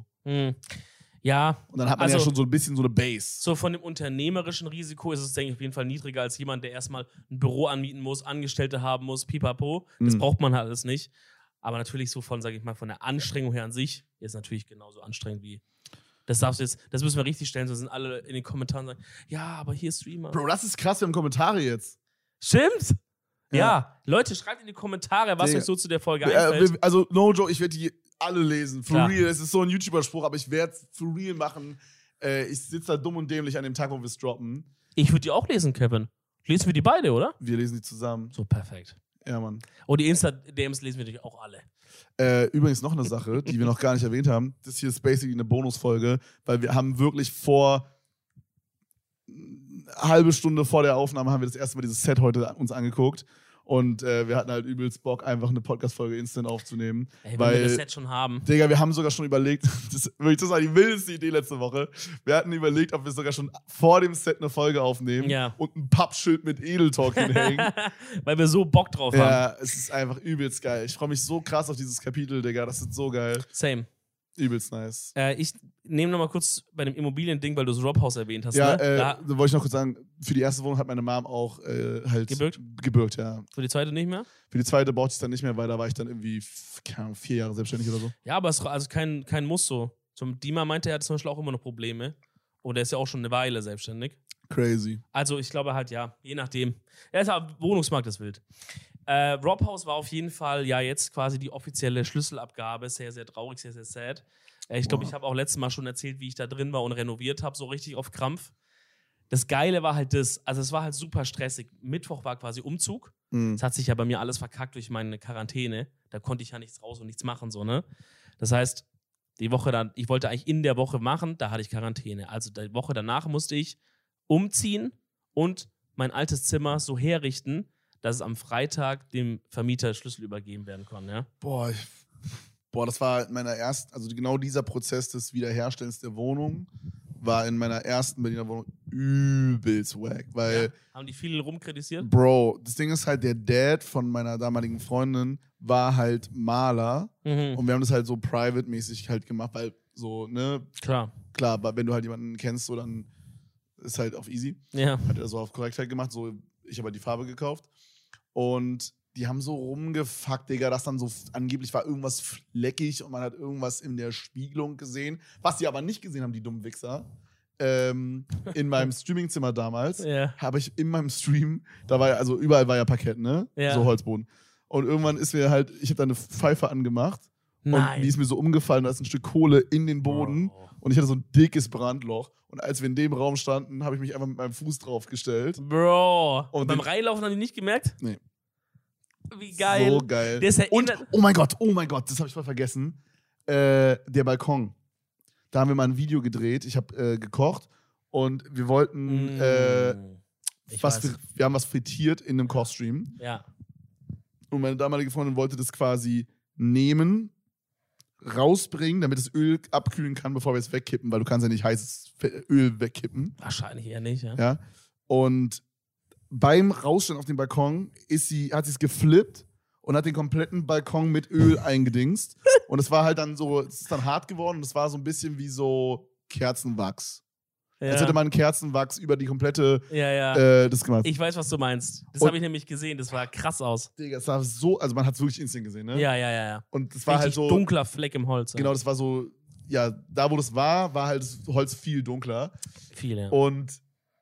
Ja. Und dann hat man ja schon so ein bisschen so eine Base. So von dem unternehmerischen Risiko ist es, denke ich, auf jeden Fall niedriger als jemand, der erstmal ein Büro anmieten muss, Angestellte haben muss, pipapo. Das braucht man halt alles nicht. Aber natürlich so von, sage ich mal, von der Anstrengung her an sich ist natürlich genauso anstrengend wie. Das müssen wir richtig stellen, sonst sind alle in den Kommentaren sagen, ja, aber hier ist Streamer. Bro, das ist krass, wir haben Kommentare jetzt. Stimmt! Ja, Leute, schreibt in die Kommentare, was euch so zu der Folge einfällt. Also, no joke, ich werde die alle lesen. For real, es ist so ein YouTuber-Spruch, aber ich werde es for real machen. Ich sitze da dumm und dämlich an dem Tag, wo wir es droppen. Ich würde die auch lesen, Kevin. Lesen wir die beide, oder? Wir lesen die zusammen. So, perfekt. Ja, Mann. Und die Insta-DMs lesen wir natürlich auch alle. Übrigens noch eine Sache, die wir noch gar nicht erwähnt haben. Das hier ist basically eine Bonusfolge, weil wir haben wirklich eine halbe Stunde vor der Aufnahme haben wir das erste Mal dieses Set heute uns angeguckt. Und wir hatten halt übelst Bock, einfach eine Podcast-Folge instant aufzunehmen. Ey, wenn wir das Set schon haben. Digga, wir haben sogar schon überlegt, das war die wildeste Idee letzte Woche. Wir hatten überlegt, ob wir sogar schon vor dem Set eine Folge aufnehmen und ein Pappschild mit Edeltalk hinhängen. Weil wir so Bock drauf haben. Ja, es ist einfach übelst geil. Ich freue mich so krass auf dieses Kapitel, Digga. Das ist so geil. Same. Übelst nice. Ich nehme nochmal kurz bei dem Immobilien-Ding, weil du das Robhaus erwähnt hast. Ja, ne? da wollte ich noch kurz sagen, für die erste Wohnung hat meine Mom auch halt gebürgt, ja. Für die zweite nicht mehr? Für die zweite brauchte ich es dann nicht mehr, weil da war ich dann irgendwie, keine Ahnung, 4 Jahre selbstständig oder so. Ja, aber es ist also kein Muss so. Zum Dima meinte, er hat zum Beispiel auch immer noch Probleme. Und er ist ja auch schon eine Weile selbstständig. Crazy. Also ich glaube halt, ja, je nachdem. Ja, ist aber Wohnungsmarkt ist wild. Robhaus war auf jeden Fall ja jetzt quasi die offizielle Schlüsselabgabe. Sehr, sehr traurig, sehr, sehr sad. Ich glaube, ich habe auch letztes Mal schon erzählt, wie ich da drin war und renoviert habe, so richtig auf Krampf. Das Geile war halt also es war halt super stressig. Mittwoch war quasi Umzug. Es hat sich ja bei mir alles verkackt durch meine Quarantäne. Da konnte ich ja nichts raus und nichts machen, so, ne? Das heißt, die Woche dann, ich wollte eigentlich in der Woche machen, da hatte ich Quarantäne. Also die Woche danach musste ich umziehen und mein altes Zimmer so herrichten, dass es am Freitag dem Vermieter Schlüssel übergeben werden kann, ja? Boah, das war in meiner ersten, also genau dieser Prozess des Wiederherstellens der Wohnung war in meiner ersten Berliner Wohnung übelst wack, weil... Ja, haben die viele rumkritisiert? Bro, das Ding ist halt, der Dad von meiner damaligen Freundin war halt Maler und wir haben das halt so private-mäßig halt gemacht, weil so, ne? Klar, aber wenn du halt jemanden kennst, so dann ist halt auf easy. Ja. Hat er so auf Korrektheit gemacht, so ich habe halt die Farbe gekauft und die haben so rumgefuckt, Digga, dass dann so angeblich war irgendwas fleckig und man hat irgendwas in der Spiegelung gesehen. Was sie aber nicht gesehen haben, die dummen Wichser. In meinem Streamingzimmer damals habe ich in meinem Stream, da war ja, also überall war ja Parkett, ne? Ja. So Holzboden. Und irgendwann ist mir halt, ich habe da eine Pfeife angemacht Nein. Und die ist mir so umgefallen, da ist ein Stück Kohle in den Boden und ich hatte so ein dickes Brandloch. Und als wir in dem Raum standen, habe ich mich einfach mit meinem Fuß draufgestellt. Bro. Und beim Reinlaufen haben die nicht gemerkt? Nee. Wie geil. So geil. Das Und, erinnert... oh mein Gott, das habe ich voll vergessen. Der Balkon. Da haben wir mal ein Video gedreht. Ich habe gekocht und wir wollten wir haben was frittiert in einem Kochstream. Ja. Und meine damalige Freundin wollte das quasi nehmen, rausbringen, damit das Öl abkühlen kann, bevor wir es wegkippen, weil du kannst ja nicht heißes Öl wegkippen. Wahrscheinlich eher nicht, ja. Ja. Und beim Rausstellen auf dem Balkon hat sie es geflippt und hat den kompletten Balkon mit Öl eingedingst. Und es war halt dann so, es ist dann hart geworden und es war so ein bisschen wie so Kerzenwachs. Ja. Als hätte man Kerzenwachs über die komplette das gemacht. Ich weiß, was du meinst. Das Und- habe ich nämlich gesehen. Das sah krass aus. Digga, es sah so, also man hat es wirklich instant gesehen, ne? Ja. Und es war halt Richtig so, dunkler Fleck im Holz. genau, das war so, ja, da wo das war halt das Holz viel dunkler. Viel, ja. Und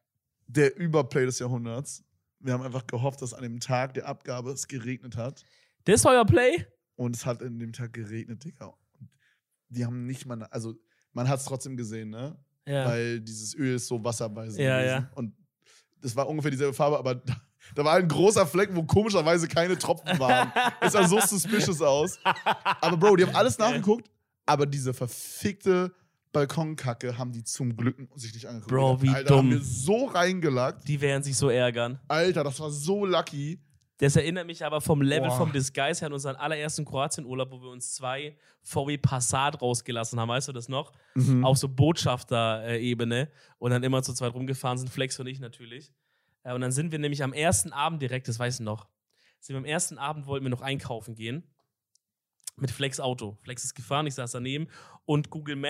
der Überplay des Jahrhunderts, wir haben einfach gehofft, dass an dem Tag der Abgabe es geregnet hat. Das war euer Play? Und es hat an dem Tag geregnet, Digga. Und die haben nicht mal, also man hat es trotzdem gesehen, ne? Ja. Weil dieses Öl ist so wasserweise Ja, gewesen. ja. Und das war ungefähr dieselbe Farbe, aber da war ein großer Fleck, wo komischerweise keine Tropfen waren. Es sah so suspicious aus. Aber Bro, die haben alles nachgeguckt, aber diese verfickte Balkonkacke haben die zum Glück sich nicht angeguckt. Bro, wie Alter, haben dumm. wir so reingelackt. Die werden sich so ärgern. Alter, das war so lucky. Das erinnert mich aber vom Level Boah. vom Disguise her an unseren allerersten Kroatien-Urlaub, wo wir uns 2 VW Passat rausgelassen haben. Weißt du das noch? Auf so Botschafter-Ebene. Und dann immer zu zweit rumgefahren sind, Flex und ich natürlich. Und dann sind wir nämlich am ersten Abend direkt, das weiß ich noch, am ersten Abend wollten wir noch einkaufen gehen. Mit Flex Auto. Flex ist gefahren, ich saß daneben. Und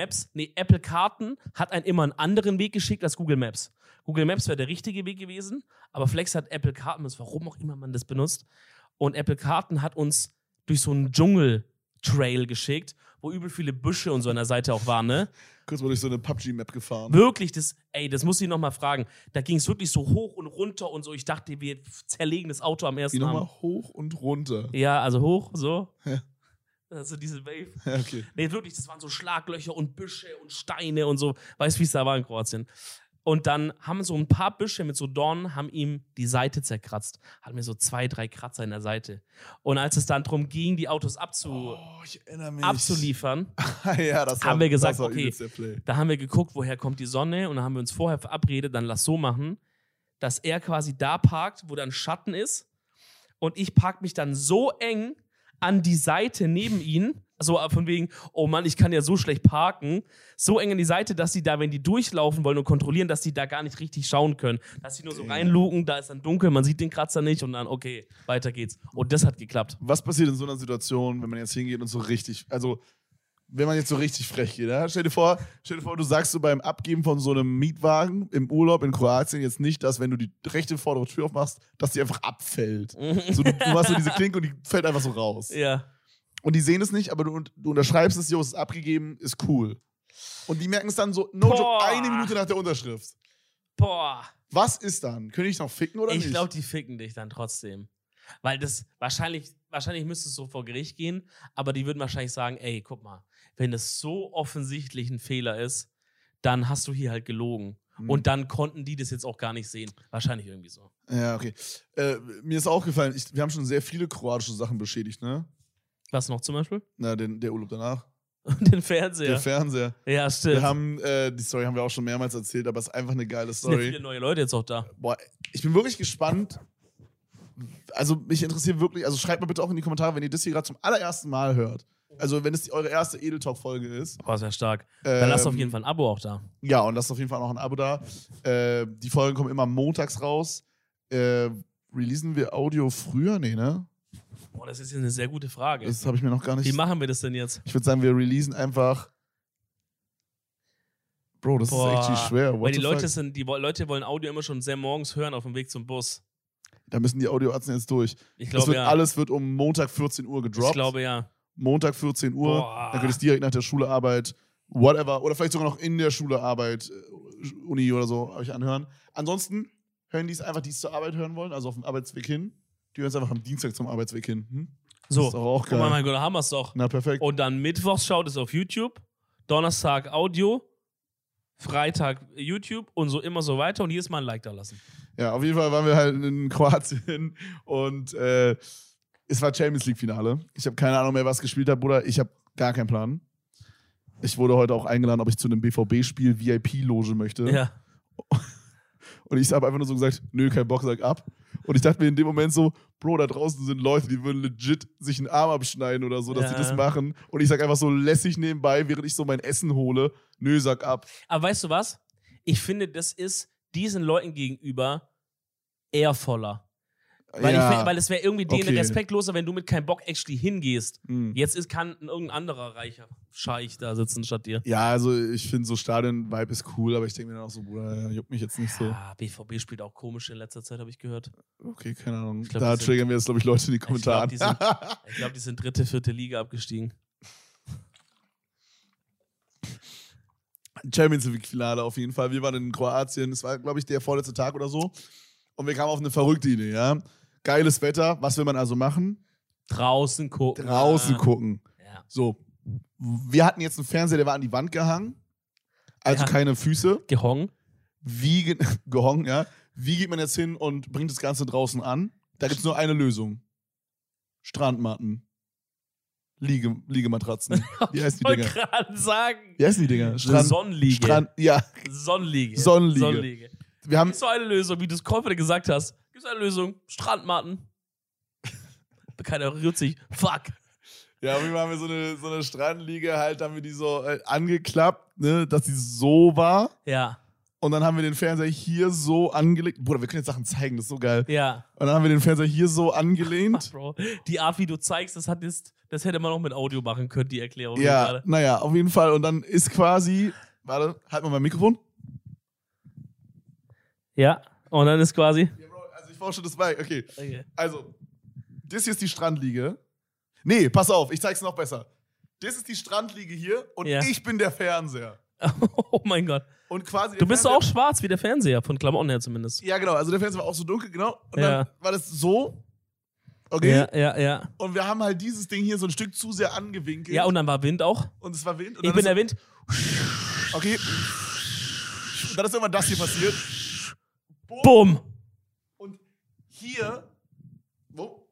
Apple Karten hat einen immer einen anderen Weg geschickt als Google Maps. Google Maps wäre der richtige Weg gewesen, aber Flex hat Apple Karten, warum auch immer man das benutzt. Und Apple Karten hat uns durch so einen Dschungel-Trail geschickt, wo übel viele Büsche und so an der Seite auch waren, ne? Kurz mal durch so eine PUBG-Map gefahren. Wirklich, das muss ich noch mal fragen. Da ging es wirklich so hoch und runter und so. Ich dachte, wir zerlegen das Auto am Wie ersten nochmal Abend. hoch und runter. Ja, also hoch, so. Ja. Also diese Wave. Ja, okay. Nee, wirklich, das waren so Schlaglöcher und Büsche und Steine und so. Weißt du, wie es da war in Kroatien? Und dann haben so ein paar Büsche mit so Dornen, haben ihm die Seite zerkratzt. Hatten wir so 2, 3 Kratzer in der Seite. Und als es dann darum ging, die Autos Ich erinnere mich. abzuliefern, Ja, das war, haben wir gesagt, das war okay, übelst der Play. da haben wir geguckt, woher kommt die Sonne. Und dann haben wir uns vorher verabredet, dann lass so machen, dass er quasi da parkt, wo dann Schatten ist. Und ich park mich dann so eng an die Seite neben ihn, so von wegen, oh Mann, ich kann ja so schlecht parken, so eng an die Seite, dass die da, wenn die durchlaufen wollen und kontrollieren, dass die da gar nicht richtig schauen können. Dass sie nur so reinluken, da ist dann dunkel, man sieht den Kratzer nicht und dann, okay, weiter geht's. Und das hat geklappt. Was passiert in so einer Situation, wenn man jetzt hingeht und so richtig, also wenn man jetzt so richtig frech geht, ja? Stell dir vor, du sagst so beim Abgeben von so einem Mietwagen im Urlaub in Kroatien jetzt nicht, dass wenn du die rechte vordere Tür aufmachst, dass die einfach abfällt. So, du machst so diese Klinke und die fällt einfach so raus. Ja. Und die sehen es nicht, aber du unterschreibst es, jo, es ist abgegeben, ist cool. Und die merken es dann so, no joke, eine Minute nach der Unterschrift. Boah. Was ist dann? Könnte ich noch ficken oder nicht? Ich glaube, die ficken dich dann trotzdem. Weil das wahrscheinlich müsste es so vor Gericht gehen, aber die würden wahrscheinlich sagen, ey, guck mal, wenn es so offensichtlich ein Fehler ist, dann hast du hier halt gelogen. Und dann konnten die das jetzt auch gar nicht sehen. Wahrscheinlich irgendwie so. Ja, okay. Mir ist aufgefallen, wir haben schon sehr viele kroatische Sachen beschädigt, ne? Was noch zum Beispiel? Na, der Urlaub danach. Und den Fernseher. Der Fernseher. Ja, stimmt. Wir haben, die Story haben wir auch schon mehrmals erzählt, aber es ist einfach eine geile es sind ja Story. viele neue Leute jetzt auch da. Boah, ich bin wirklich gespannt. Also, mich interessiert wirklich, also schreibt mal bitte auch in die Kommentare, wenn ihr das hier gerade zum allerersten Mal hört. Also, wenn es eure erste Edel-Talk-Folge ist. Boah, sehr stark. Dann lasst auf jeden Fall ein Abo auch da. Ja, und lasst auf jeden Fall noch ein Abo da. Die Folgen kommen immer montags raus. Releasen wir Audio früher? Nee, ne? Boah, das ist jetzt eine sehr gute Frage. Das habe ich mir noch gar nicht. Wie machen wir das denn jetzt? Ich würde sagen, wir releasen einfach. Bro, das ist echt schwer. Weil die Leute wollen Audio immer schon sehr morgens hören auf dem Weg zum Bus. Da müssen die Audioatzen jetzt durch. Ich glaube, ja. Alles wird um Montag 14 Uhr gedroppt. Ich glaube, ja. Montag 14 Uhr. Boah. Dann könnt ihr es direkt nach der Schule Arbeit, whatever, oder vielleicht sogar noch in der Schule Arbeit, Uni oder so, euch anhören. Ansonsten hören die es einfach, die es zur Arbeit hören wollen, also auf dem Arbeitsweg hin. Die hören es einfach am Dienstag zum Arbeitsweg hin. So, Das ist doch auch geil. oh mein Gott, da haben wir es doch. Na, perfekt. Und dann mittwochs schaut es auf YouTube, Donnerstag Audio, Freitag YouTube und so immer so weiter und jedes Mal ein Like da lassen. Ja, auf jeden Fall waren wir halt in Kroatien und es war Champions League-Finale. Ich habe keine Ahnung mehr, was gespielt habe, Bruder. Ich habe gar keinen Plan. Ich wurde heute auch eingeladen, ob ich zu einem BVB-Spiel VIP-Loge möchte. Ja. Und ich habe einfach nur so gesagt, nö, kein Bock, sag ab. Und ich dachte mir in dem Moment so, Bro, da draußen sind Leute, die würden legit sich einen Arm abschneiden oder so, dass sie das machen. Und ich sag einfach so lässig nebenbei, während ich so mein Essen hole, nö, sag ab. Aber weißt du was? Ich finde, das ist diesen Leuten gegenüber ehrvoller. Weil es wäre irgendwie denen respektloser, wenn du mit keinem Bock actually hingehst. Jetzt kann irgendein anderer reicher Scheich da sitzen statt dir. Ja, also ich finde so Stadion-Vibe ist cool, aber ich denke mir dann auch so, Bruder, juckt mich jetzt nicht so. Ja, BVB spielt auch komisch in letzter Zeit, habe ich gehört. Okay, keine Ahnung. glaub, Da triggern wir jetzt, glaube ich, Leute in die Kommentare. Ich glaube, die sind 3., 4. Liga abgestiegen. Champions League-Finale auf jeden Fall. Wir waren in Kroatien. Es war, glaube ich, der vorletzte Tag oder so. Und wir kamen auf eine verrückte Idee, ja. Geiles Wetter. Was will man also machen? Draußen gucken. Draußen gucken. Ja. So. Wir hatten jetzt einen Fernseher, der war an die Wand gehangen. Also keine Füße. Gehong. Gehongen, ja. Wie geht man jetzt hin und bringt das Ganze draußen an? Da gibt es nur eine Lösung. Strandmatten. Liegematratzen. Wie heißen die Dinger? Ich wollte gerade sagen. Wie heißen die Dinger? Sonnenliege. Ja. Sonnenliege. Wir haben Gibt so eine Lösung, wie du es Käufer gesagt hast. Gibt es eine Lösung? Strandmatten. Keiner rührt sich. Fuck. Ja, auf jeden Fall haben wir so eine Strandliege halt, haben wir die so angeklappt, ne, dass die so war. Ja. Und dann haben wir den Fernseher hier so angelegt. Bruder, wir können jetzt Sachen zeigen, das ist so geil. Ja. Und dann haben wir den Fernseher hier so angelehnt. Bro, die Art, wie du zeigst, das hätte man auch mit Audio machen können, die Erklärung. Ja, gerade. naja, auf jeden Fall. Und dann ist quasi, warte, halt mal mein Mikrofon. Ja, und dann ist quasi. Ja, Bro, also ich brauche schon das Mic. Okay. Also, das hier ist die Strandliege. Nee, pass auf, ich zeig's noch besser. Das ist die Strandliege hier und ich bin der Fernseher. Oh mein Gott. Und quasi du bist doch auch schwarz wie der Fernseher, von Klamotten her zumindest. Ja, genau. Also der Fernseher war auch so dunkel, genau. Und dann war das so. Okay? Ja. Und wir haben halt dieses Ding hier so ein Stück zu sehr angewinkelt. Ja, und dann war Wind auch. Und es war Wind. Und ich bin der Wind. Okay. Und dann ist irgendwann das hier passiert. Bumm. Und hier. Wo?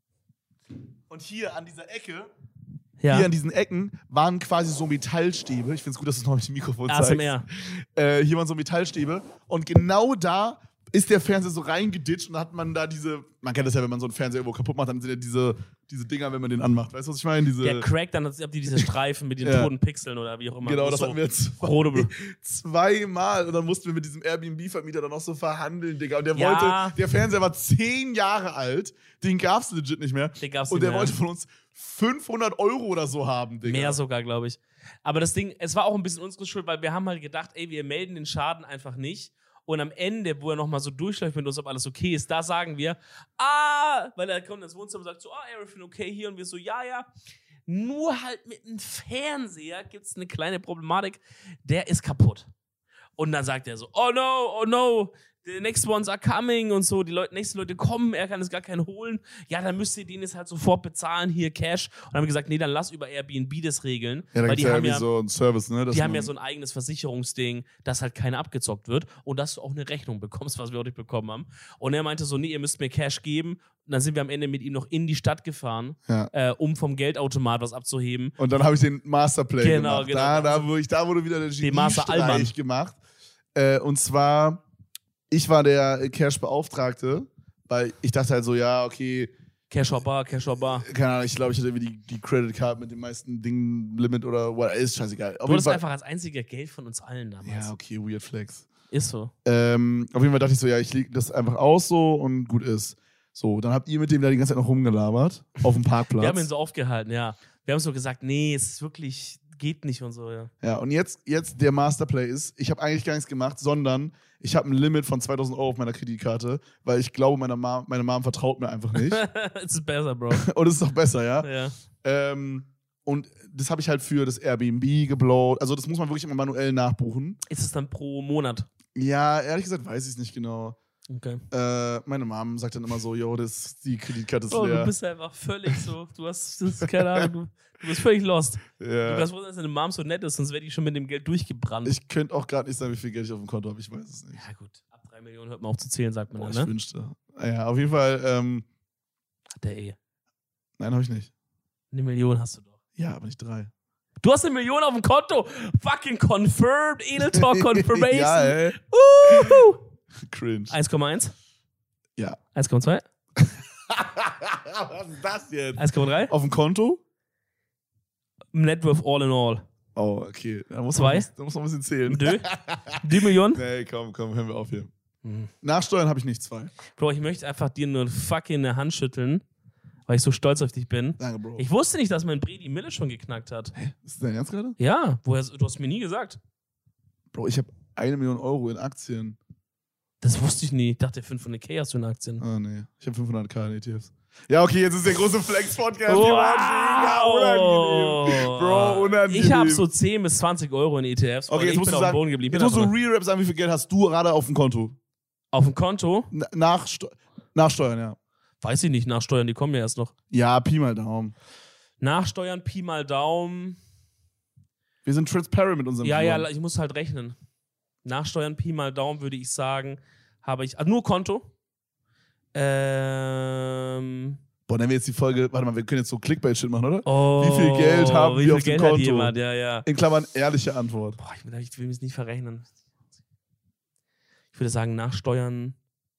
Und hier an dieser Ecke. Ja. Hier an diesen Ecken waren quasi so Metallstäbe. Ich finde es gut, dass du es noch mit dem Mikrofon zeigst. ASMR. Hier waren so Metallstäbe. Und genau da ist der Fernseher so reingeditscht und dann hat man da man kennt das ja, wenn man so einen Fernseher irgendwo kaputt macht, dann sind ja diese Dinger, wenn man den anmacht. Weißt du, was ich meine? Der crackt dann, habt ihr diese Streifen mit den toten Pixeln oder wie auch immer. Genau, das hatten wir jetzt zweimal. Und dann mussten wir mit diesem Airbnb-Vermieter dann noch so verhandeln, Digga. Und der Fernseher war 10 Jahre alt, den gab's legit nicht mehr. Und der wollte von uns 500 € oder so haben, Digga. Mehr sogar, glaube ich. Aber das Ding, es war auch ein bisschen unsere Schuld, weil wir haben halt gedacht, ey, wir melden den Schaden einfach nicht. Und am Ende, wo er nochmal so durchläuft mit uns, ob alles okay ist, da sagen wir, weil er kommt ins Wohnzimmer und sagt so, everything okay hier. Und wir so, ja. Nur halt mit dem Fernseher gibt es eine kleine Problematik, der ist kaputt. Und dann sagt er so, oh no, the next ones are coming und so, nächsten Leute kommen, er kann es gar keinen holen. Ja, dann müsst ihr den jetzt halt sofort bezahlen, hier Cash. Und dann haben wir gesagt, nee, dann lass über Airbnb das regeln. Ja, weil die haben ja so ein Service, ne? Die haben ja so ein eigenes Versicherungsding, dass halt keiner abgezockt wird und dass du auch eine Rechnung bekommst, was wir auch nicht bekommen haben. Und er meinte so, nee, ihr müsst mir Cash geben. Und dann sind wir am Ende mit ihm noch in die Stadt gefahren, um vom Geldautomat was abzuheben. Und dann habe ich den Masterplay gemacht. Genau. Da wurde wieder der Geniestreich gemacht. Und zwar, ich war der Cash-Beauftragte, weil ich dachte halt so, ja, okay. Cash-Hopper. Keine Ahnung, ich glaube, ich hatte irgendwie die Credit Card mit dem meisten Ding-Limit oder what, ist scheißegal. Du hattest einfach als einziger Geld von uns allen damals. Ja, okay, weird flex. Ist so. Auf jeden Fall dachte ich so, ja, ich lege das einfach aus so und gut ist. So, dann habt ihr mit dem da die ganze Zeit noch rumgelabert, auf dem Parkplatz. Wir haben ihn so aufgehalten, ja. Wir haben so gesagt, nee, es ist wirklich, geht nicht und so, ja. Ja, und jetzt der Masterplay ist, ich habe eigentlich gar nichts gemacht, sondern ich habe ein Limit von 2.000 € auf meiner Kreditkarte, weil ich glaube, meine Mom vertraut mir einfach nicht. Es ist besser, Bro. Und es ist doch besser, ja? Ja. Und das habe ich halt für das Airbnb geblowt. Also das muss man wirklich immer manuell nachbuchen. Ist es dann pro Monat? Ja, ehrlich gesagt weiß ich es nicht genau. Okay. Meine Mom sagt dann immer so, yo, die Kreditkarte ist Bro, leer. du bist einfach völlig so, das ist keine Ahnung, du bist völlig lost. Ja. Du kannst froh sein, dass deine Mom so nett ist, sonst wäre die schon mit dem Geld durchgebrannt. Ich könnte auch gerade nicht sagen, wie viel Geld ich auf dem Konto habe, ich weiß es nicht. Ja gut, ab 3 Millionen hört man auf zu zählen, sagt man Boah, dann, ich ne? wünschte. Ja, auf jeden Fall, Hat der eh. nein, habe ich nicht. 1 Million hast du doch. Ja, aber nicht 3. Du hast 1 Million auf dem Konto! Fucking confirmed, Edel Talk Confirmation! Ja, ey. Uhu. Cringe. 1,1? Ja. 1,2? Was ist das jetzt? 1,3? Auf dem Konto? Net worth all in all. Oh, okay. Da muss 2? Da muss man ein bisschen zählen. 2 Millionen? Nee, komm, hören wir auf hier. Hm. Nachsteuern habe ich nicht 2. Bro, ich möchte einfach dir nur fucking eine Hand schütteln, weil ich so stolz auf dich bin. Danke, Bro. Ich wusste nicht, dass mein Bredi Mille schon geknackt hat. Ist das dein Ernst gerade? Ja, du hast mir nie gesagt. Bro, ich habe 1 Million Euro in Aktien. Das wusste ich nie. Ich dachte, 500k hast du in Aktien. Ah, nee. Ich habe 500k in ETFs. Ja, okay, jetzt ist der große Flex-Podcast. Wow. Ja, unangenehm. Bro, unangenehm. Ich habe so 10 bis 20 Euro in ETFs. Okay, jetzt ich musst bin du auf dem sagen, Boden geblieben. jetzt musst du Re-Rap sagen, wie viel Geld hast du gerade auf dem Konto? Auf dem Konto? Nachsteuern, ja. Weiß ich nicht, Nachsteuern, die kommen ja erst noch. Ja, Pi mal Daumen. Nachsteuern, Pi mal Daumen. Wir sind transparent mit unserem Ja, Plan. ja, ich muss halt rechnen. Nachsteuern, Pi mal Daumen, würde ich sagen, habe ich. Nur Konto. Boah, nennen wir jetzt die Folge, warte mal, wir können jetzt so Clickbait-Shit machen, oder? Oh, Wie viel Geld haben wir auf dem Geld Konto? Hat jemand? Ja, ja. In Klammern, ehrliche Antwort. Boah, ich will mich nicht verrechnen. Ich würde sagen, Nachsteuern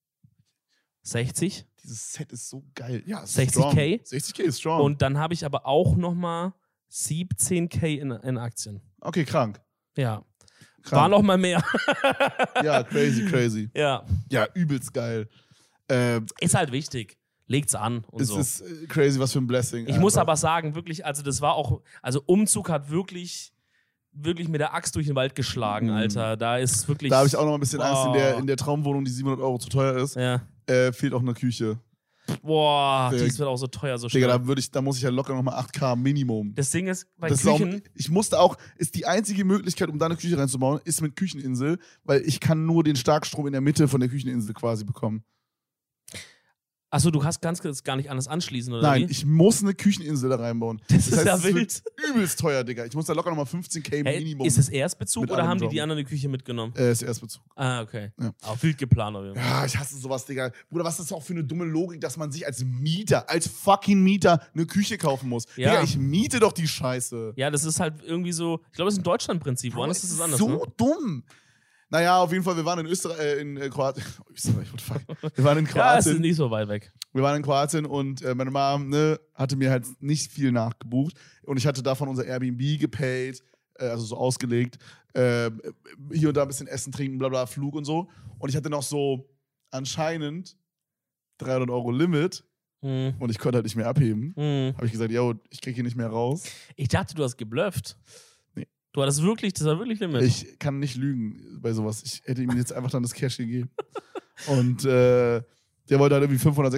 60. Dieses Set ist so geil. Ja, 60K? strong. 60K ist strong. Und dann habe ich aber auch nochmal 17k in Aktien. Okay, krank. Ja. Krank. War noch mal mehr. Ja, crazy. Ja. Ja, übelst geil. Ist halt wichtig. Legt's an und Es so. ist crazy, was für ein Blessing. Ich muss aber sagen, wirklich, also das war auch, also Umzug hat wirklich mit der Axt durch den Wald geschlagen, Alter. Da ist wirklich. Da habe ich auch noch ein bisschen Angst Oh. in der Traumwohnung, die 700 Euro zu teuer ist. Ja. Fehlt auch eine Küche. Boah, Digga. dies wird auch so teuer, so schnell. Digga, da muss ich ja locker nochmal 8K Minimum. Das Ding ist, bei Das ist auch, Küchen. ich musste auch, ist die einzige Möglichkeit, um da eine Küche reinzubauen, ist mit Kücheninsel, weil ich kann nur den Starkstrom in der Mitte von der Kücheninsel quasi bekommen. Achso, du kannst das gar nicht anders anschließen, oder Nein, wie? ich muss eine Kücheninsel da reinbauen. Das ist ja es wild. wird übelst teuer, Digga. Ich muss da locker nochmal 15K Hey, Minimum. ist es Erstbezug mit oder allem haben die droppen. anderen die Küche mitgenommen? Ist Erstbezug. Ah, okay. Ja. Auch wild geplant. Auf jeden Fall. Ja, ich hasse sowas, Digga. Bruder, was ist das auch für eine dumme Logik, dass man sich als fucking Mieter, eine Küche kaufen muss? Ja. Digga, ich miete doch die Scheiße. Ja, das ist halt irgendwie so, ich glaube, das ist ein Deutschland-Prinzip. Woanders ist es anders, so ne? dumm. Naja, auf jeden Fall, wir waren in Kroatien. Österreich, what the fuck? Wir waren in Ja, es ist Kroatien. nicht so weit weg. Wir waren in Kroatien und meine Mom hatte mir halt nicht viel nachgebucht. Und ich hatte davon unser Airbnb gepaid, also so ausgelegt. Hier und da ein bisschen Essen, Trinken, bla bla, Flug und so. Und ich hatte noch so anscheinend 300 Euro Limit Hm. und ich konnte halt nicht mehr abheben. Hm. Habe ich gesagt, yo, ich krieg hier nicht mehr raus. Ich dachte, du hast geblufft. Nee. Du hattest wirklich, das war wirklich Limit. Ich kann nicht lügen bei sowas. Ich hätte ihm jetzt einfach dann das Cash gegeben. Und der wollte halt irgendwie 500,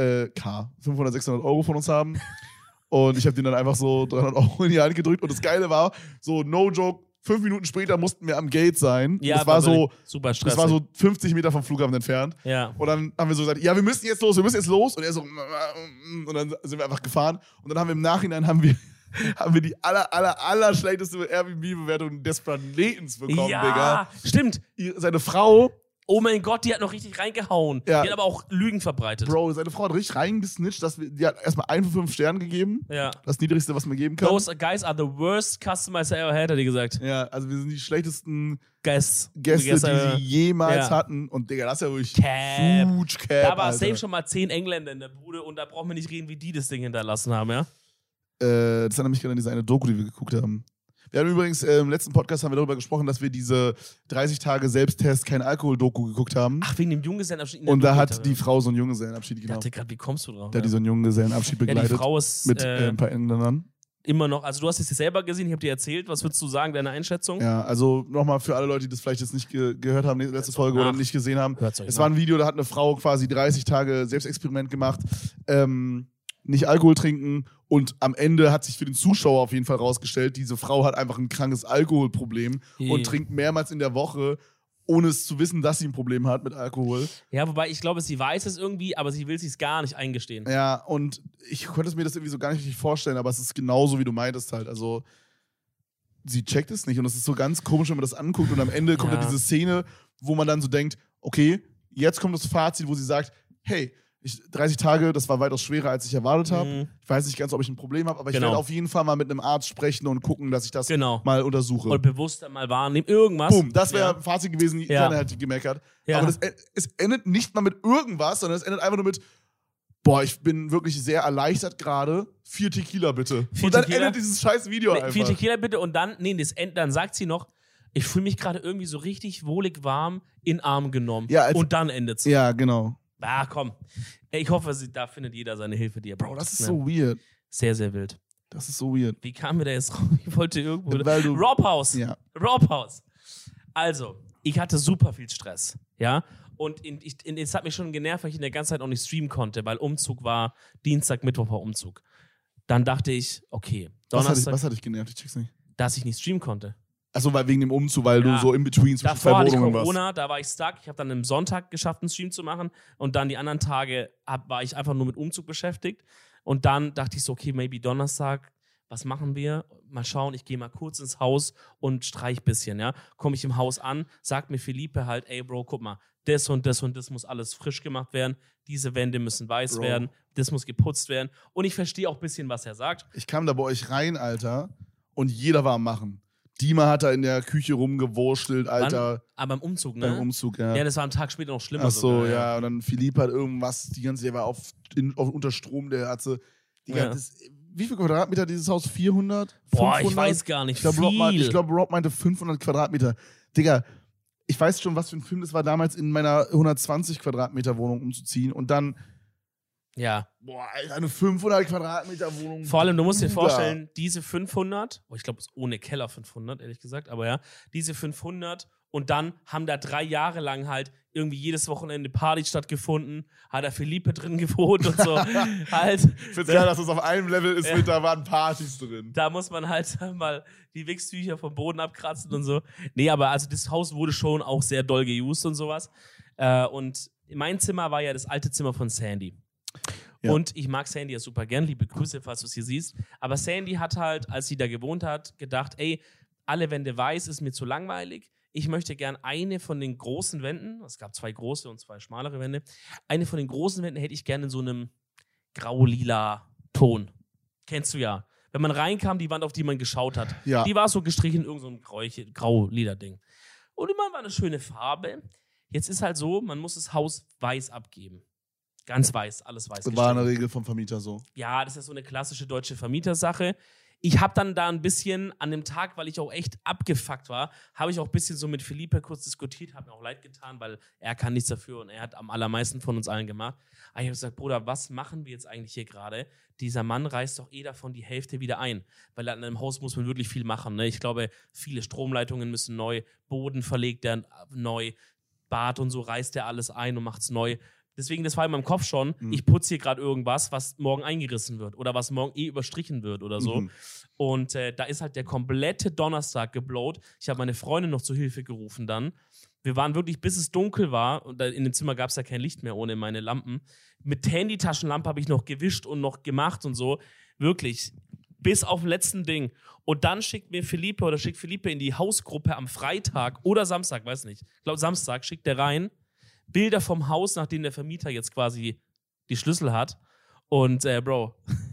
600 Euro von uns haben. Und ich habe den dann einfach so 300 Euro in die Hand gedrückt. Und das Geile war, so no joke, 5 Minuten später mussten wir am Gate sein. ja, das war so, super das stressig. war so 50 Meter vom Flughafen entfernt. Ja. Und dann haben wir so gesagt, ja, wir müssen jetzt los. Und er so, und dann sind wir einfach gefahren. Und dann haben wir im Nachhinein haben wir die aller schlechteste Airbnb-Bewertung des Planetens bekommen, Ja, Digga. stimmt. Seine Frau, Oh mein Gott, die hat noch richtig reingehauen. Ja. Die hat aber auch Lügen verbreitet. Bro, seine Frau hat richtig reingesnitcht, die hat erstmal 1 von 5 Sternen gegeben. Ja. Das Niedrigste, was man geben kann. Those guys are the worst customers I ever had, hat die gesagt. Ja, also wir sind die schlechtesten Gäste, Gäste, die sie jemals Ja. hatten. Und Digga, das ist ja wirklich Cap. huge Cap, Da war Alter. safe schon mal 10 Engländer in der Bude und da brauchen wir nicht reden, wie die das Ding hinterlassen haben, ja? Das erinnert mich gerade an diese eine Doku, die wir geguckt haben. Wir haben übrigens im letzten Podcast haben wir darüber gesprochen, dass wir diese 30 Tage Selbsttest kein Alkohol-Doku geguckt haben. Ach, wegen dem Junggesellenabschied. in der Und da Doku, hat Alter. die Frau so einen Junggesellenabschied, Ich genau. dachte gerade, wie kommst du drauf? Der hat die so einen Junggesellenabschied ja, begleitet. die Frau ist mit ein paar Engländern. immer noch, also du hast es dir selber gesehen, ich habe dir erzählt, was würdest du sagen, deine Einschätzung? Ja, also nochmal für alle Leute, die das vielleicht jetzt nicht gehört haben, die letzte Folge oder nicht gesehen haben. Hört's euch Es nach. war ein Video, da hat eine Frau quasi 30 Tage Selbstexperiment gemacht, nicht Alkohol trinken und am Ende hat sich für den Zuschauer auf jeden Fall rausgestellt, diese Frau hat einfach ein krankes Alkoholproblem und trinkt mehrmals in der Woche ohne es zu wissen, dass sie ein Problem hat mit Alkohol. Ja, wobei ich glaube, sie weiß es irgendwie, aber sie will es sich gar nicht eingestehen. Ja, und ich konnte mir das irgendwie so gar nicht richtig vorstellen, aber es ist genauso, wie du meintest halt. Also, sie checkt es nicht und es ist so ganz komisch, wenn man das anguckt und am Ende kommt dann diese Szene, wo man dann so denkt, okay, jetzt kommt das Fazit, wo sie sagt, hey, 30 Tage, das war weitaus schwerer, als ich erwartet habe. Ich weiß nicht ganz, ob ich ein Problem habe, aber ich werde auf jeden Fall mal mit einem Arzt sprechen und gucken, dass ich das mal untersuche. Und bewusster mal wahrnehmen, irgendwas. Boom, das wäre ein Fazit gewesen, keiner hätte gemeckert. Ja. Aber es endet nicht mal mit irgendwas, sondern es endet einfach nur mit, boah, ich bin wirklich sehr erleichtert gerade. 4 Tequila bitte. Und dann endet dieses scheiß Video einfach. 4 Tequila bitte und dann, dann sagt sie noch, ich fühle mich gerade irgendwie so richtig wohlig warm in den Arm genommen. Ja, und dann endet es. Ja, genau. Ah, komm. Ich hoffe, da findet jeder seine Hilfe, die er braucht. Bro, das ist so weird. Sehr, sehr wild. Das ist so weird. Wie kamen wir da jetzt raus? Ich wollte irgendwo... Ja, Rob House. Ja. Rob House. Also, ich hatte super viel Stress. Ja. Und es hat mich schon genervt, weil ich in der ganzen Zeit auch nicht streamen konnte, weil Umzug war, Dienstag, Mittwoch war Umzug. Dann dachte ich, okay, Donnerstag... Was hat dich genervt? Ich check's nicht. Dass ich nicht streamen konnte. Achso, weil wegen dem Umzug, weil du so in between zwischen zwei Wohnungen warst. Corona, da war ich stuck. Ich habe dann am Sonntag geschafft, einen Stream zu machen. Und dann die anderen Tage war ich einfach nur mit Umzug beschäftigt. Und dann dachte ich so, okay, maybe Donnerstag, was machen wir? Mal schauen, ich gehe mal kurz ins Haus und streich ein bisschen, ja. Komme ich im Haus an, sagt mir Felipe halt, ey Bro, guck mal, das und das und das muss alles frisch gemacht werden. Diese Wände müssen weiß werden. Das muss geputzt werden. Und ich verstehe auch ein bisschen, was er sagt. Ich kam da bei euch rein, Alter, und jeder war am Machen. Dima hat da in der Küche rumgewurschtelt, Alter. Aber beim Umzug, ne? Beim Umzug, ja. Ja, das war einen Tag später noch schlimmer. Ach so, sogar, ja. Und dann Philipp hat irgendwas, die ganze, der war unter Strom, der hatte, wie viel Quadratmeter dieses Haus? 400? Boah, 500? Ich weiß gar nicht. Ich glaube, Rob meinte 500 Quadratmeter. Digga, ich weiß schon, was für ein Film das war, damals in meiner 120 Quadratmeter Wohnung umzuziehen und dann boah, Alter, eine 500 Quadratmeter Wohnung. Vor allem, du musst dir vorstellen, diese 500, ich glaube, es ist ohne Keller 500, ehrlich gesagt, aber ja, diese 500 und dann haben da 3 Jahre lang halt irgendwie jedes Wochenende Party stattgefunden, hat da Felipe drin gewohnt und so. Halt. Ich find's geil, dass es auf einem Level ist, da waren Partys drin. Da muss man halt mal die Wichstücher vom Boden abkratzen und so. Nee, aber also das Haus wurde schon auch sehr doll geused und sowas. Und mein Zimmer war ja das alte Zimmer von Sandy. Ja. Und ich mag Sandy ja super gern, liebe Grüße, falls du es hier siehst. Aber Sandy hat halt, als sie da gewohnt hat, gedacht, ey, alle Wände weiß ist mir zu langweilig. Ich möchte gern eine von den großen Wänden, es gab 2 große und 2 schmalere Wände, eine von den großen Wänden hätte ich gerne in so einem grau-lila Ton. Kennst du ja. Wenn man reinkam, die Wand, auf die man geschaut hat, die war so gestrichen in irgendein grau-lila Ding. Und immer war eine schöne Farbe. Jetzt ist halt so, man muss das Haus weiß abgeben. Ganz weiß, alles weiß. Das war eine Regel vom Vermieter so. Ja, das ist so eine klassische deutsche Vermietersache. Ich habe dann da ein bisschen an dem Tag, weil ich auch echt abgefuckt war, habe ich auch ein bisschen so mit Felipe kurz diskutiert, habe mir auch leid getan, weil er kann nichts dafür und er hat am allermeisten von uns allen gemacht. Aber ich habe gesagt, Bruder, was machen wir jetzt eigentlich hier gerade? Dieser Mann reißt doch davon die Hälfte wieder ein, weil an einem Haus muss man wirklich viel machen. Ne? Ich glaube, viele Stromleitungen müssen neu, Boden verlegt werden neu, Bad und so reißt er alles ein und macht's neu. Deswegen, das war in meinem Kopf schon, ich putze hier gerade irgendwas, was morgen eingerissen wird oder was morgen überstrichen wird oder so. Und da ist halt der komplette Donnerstag geblowt. Ich habe meine Freundin noch zur Hilfe gerufen dann. Wir waren wirklich, bis es dunkel war, und in dem Zimmer gab es ja kein Licht mehr ohne meine Lampen. Mit Handytaschenlampe habe ich noch gewischt und noch gemacht und so. Wirklich, bis auf den letzten Ding. Und dann schickt Felipe in die Hausgruppe am Freitag oder Samstag, weiß nicht. Ich glaube Samstag schickt der rein. Bilder vom Haus, nachdem der Vermieter jetzt quasi die Schlüssel hat. Und Bro,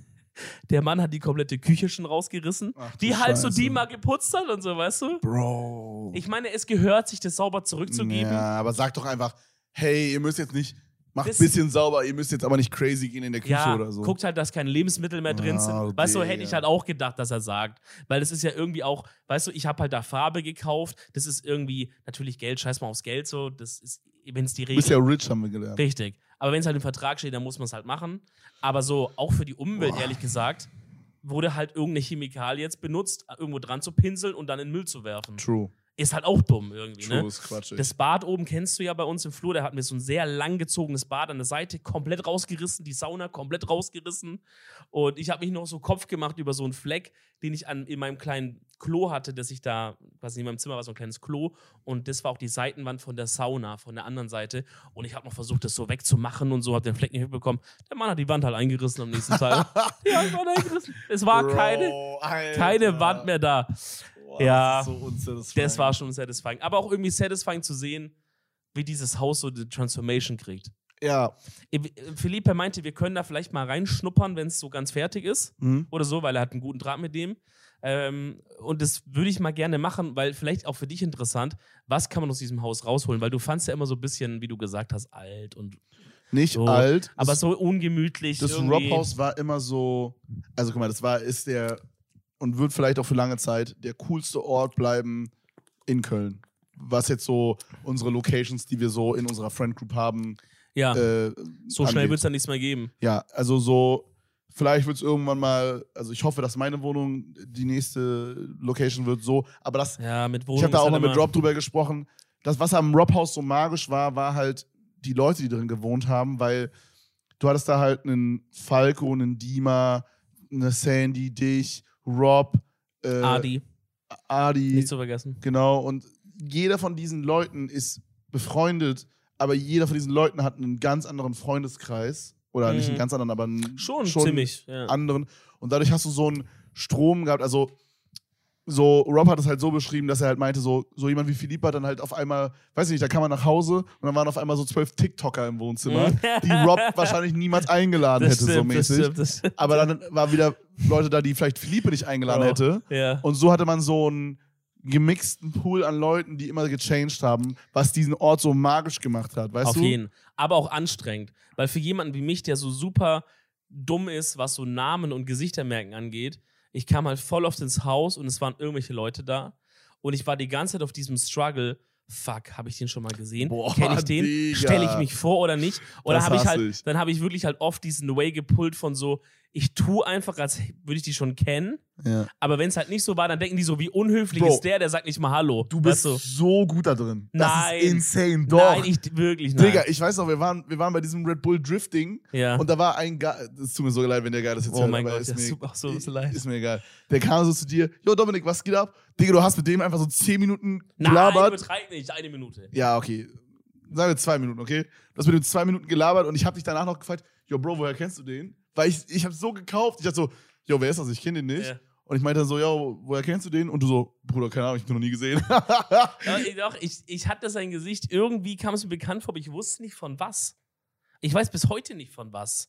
der Mann hat die komplette Küche schon rausgerissen, die halt so die mal geputzt hat und so, weißt du? Bro. Ich meine, es gehört, sich das sauber zurückzugeben. Ja, aber sag doch einfach, hey, ihr müsst jetzt nicht, macht ein bisschen sauber, ihr müsst jetzt aber nicht crazy gehen in der Küche oder so. Guckt halt, dass keine Lebensmittel mehr drin sind. Okay, weißt du, hätte ich halt auch gedacht, dass er sagt. Weil das ist ja irgendwie auch, weißt du, ich habe halt da Farbe gekauft, das ist irgendwie, natürlich Geld, scheiß mal aufs Geld so, das ist, wenn es die Regel... Du bist ja rich, haben wir gelernt. Richtig. Aber wenn es halt im Vertrag steht, dann muss man es halt machen. Aber so, auch für die Umwelt, ehrlich gesagt, wurde halt irgendeine Chemikalie jetzt benutzt, irgendwo dran zu pinseln und dann in den Müll zu werfen. True. Ist halt auch dumm irgendwie, True, ne? ist quatschig. Das Bad oben kennst du ja bei uns im Flur, da hatten wir so ein sehr langgezogenes Bad an der Seite, komplett rausgerissen, die Sauna komplett rausgerissen. Und ich habe mich noch so Kopf gemacht über so einen Fleck, den ich in meinem kleinen Klo hatte, dass ich da, quasi in meinem Zimmer war so ein kleines Klo. Und das war auch die Seitenwand von der Sauna, von der anderen Seite. Und ich habe noch versucht, das so wegzumachen und so, habe den Fleck nicht mitbekommen. Der Mann hat die Wand halt eingerissen am nächsten Tag. Die Wand eingerissen. Es war keine Wand mehr da. Boah, ja, das ist so unsatisfying. Das war schon satisfying. Aber auch irgendwie satisfying zu sehen, wie dieses Haus so die Transformation kriegt. Ja. Felipe meinte, wir können da vielleicht mal reinschnuppern, wenn es so ganz fertig ist oder so, weil er hat einen guten Draht mit dem. Und das würde ich mal gerne machen, weil vielleicht auch für dich interessant, was kann man aus diesem Haus rausholen? Weil du fandst ja immer so ein bisschen, wie du gesagt hast, alt und nicht so, alt. aber so ungemütlich. Das Rob-Haus war immer so, also guck mal, ist der und wird vielleicht auch für lange Zeit der coolste Ort bleiben in Köln. Was jetzt so unsere Locations, die wir so in unserer Friend Group haben. Ja, so schnell angeht. wird es dann nichts mehr geben. Ja, also so, vielleicht wird es irgendwann mal, also ich hoffe, dass meine Wohnung die nächste Location wird, so, aber das, Ja, mit Wohnung ich habe da auch ist mal halt mit Rob drüber gesprochen, das, was am Rob-Haus so magisch war halt die Leute, die drin gewohnt haben, weil du hattest da halt einen Falco, einen Dima, eine Sandy, dich, Rob, Adi, nicht zu vergessen. Genau, und jeder von diesen Leuten ist befreundet, aber jeder von diesen Leuten hat einen ganz anderen Freundeskreis. Oder nicht einen ganz anderen, aber einen schon ziemlich anderen. Und dadurch hast du so einen Strom gehabt. Also, so, Rob hat es halt so beschrieben, dass er halt meinte, so jemand wie Philippe hat dann halt auf einmal, weiß ich nicht, da kam man nach Hause und dann waren auf einmal so 12 TikToker im Wohnzimmer, die Rob wahrscheinlich niemals eingeladen hätte, so mäßig. Das stimmt. Aber dann waren wieder Leute da, die vielleicht Philippe nicht eingeladen hätte. Ja. Und so hatte man so einen gemixten Pool an Leuten, die immer gechanged haben, was diesen Ort so magisch gemacht hat, weißt du? Auf jeden. Aber auch anstrengend. Weil für jemanden wie mich, der so super dumm ist, was so Namen und Gesichtermerken angeht, ich kam halt voll oft ins Haus und es waren irgendwelche Leute da. Und ich war die ganze Zeit auf diesem Struggle, fuck, habe ich den schon mal gesehen? Kenne ich den? Stelle ich mich vor oder nicht? Oder dann habe ich wirklich halt oft diesen Way gepullt von so, ich tue einfach, als würde ich die schon kennen. Ja. Aber wenn es halt nicht so war, dann denken die so, wie unhöflich ist der sagt nicht mal Hallo. Du bist so gut da drin. Nein. Das ist insane, doch. Nein, wirklich nicht. Digga, ich weiß noch, wir waren bei diesem Red Bull Drifting und da war ein Geil, es tut mir so leid, wenn der Geil das jetzt hört, mein aber Gott, ist mir leid. Ist mir egal. Der kam so zu dir, jo Dominik, was geht ab? Digga, du hast mit dem einfach so 10 Minuten gelabert. Nein, übertreib nicht, 1 Minute. Ja, okay. Sagen wir 2 Minuten, okay? Du hast mit dem 2 Minuten gelabert und ich hab dich danach noch gefragt, jo Bro, woher kennst du den? Weil ich hab's so gekauft. Ich dachte so, jo, wer ist das? Ich kenne den nicht. Ja. Und ich meinte dann so, jo, woher kennst du den? Und du so, Bruder, keine Ahnung, ich hab den noch nie gesehen. Doch, ich hatte sein Gesicht, irgendwie kam es mir bekannt vor, aber ich wusste nicht von was. Ich weiß bis heute nicht von was.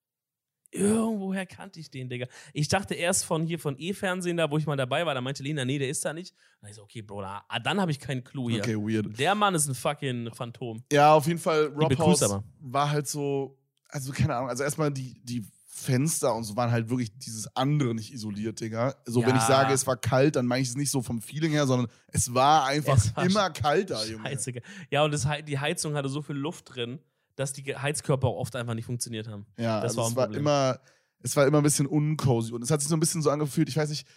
Irgendwoher kannte ich den, Digga. Ich dachte erst von E-Fernsehen, da wo ich mal dabei war, da meinte Lena, nee, der ist da nicht. Und ich so, okay, Bro, dann habe ich keinen Clou hier. Okay, weird. Der Mann ist ein fucking Phantom. Ja, auf jeden Fall, Rob House aber. war halt so, also keine Ahnung, also erstmal die Fenster und so waren halt wirklich dieses andere nicht isoliert, Digga. So, wenn ich sage, es war kalt, dann meine ich es nicht so vom Feeling her, sondern es war einfach immer kalt da, Junge. Scheiße. Ja, und die Heizung hatte so viel Luft drin, dass die Heizkörper auch oft einfach nicht funktioniert haben. Ja, das also es war immer ein bisschen uncozy und es hat sich so ein bisschen so angefühlt, ich weiß nicht,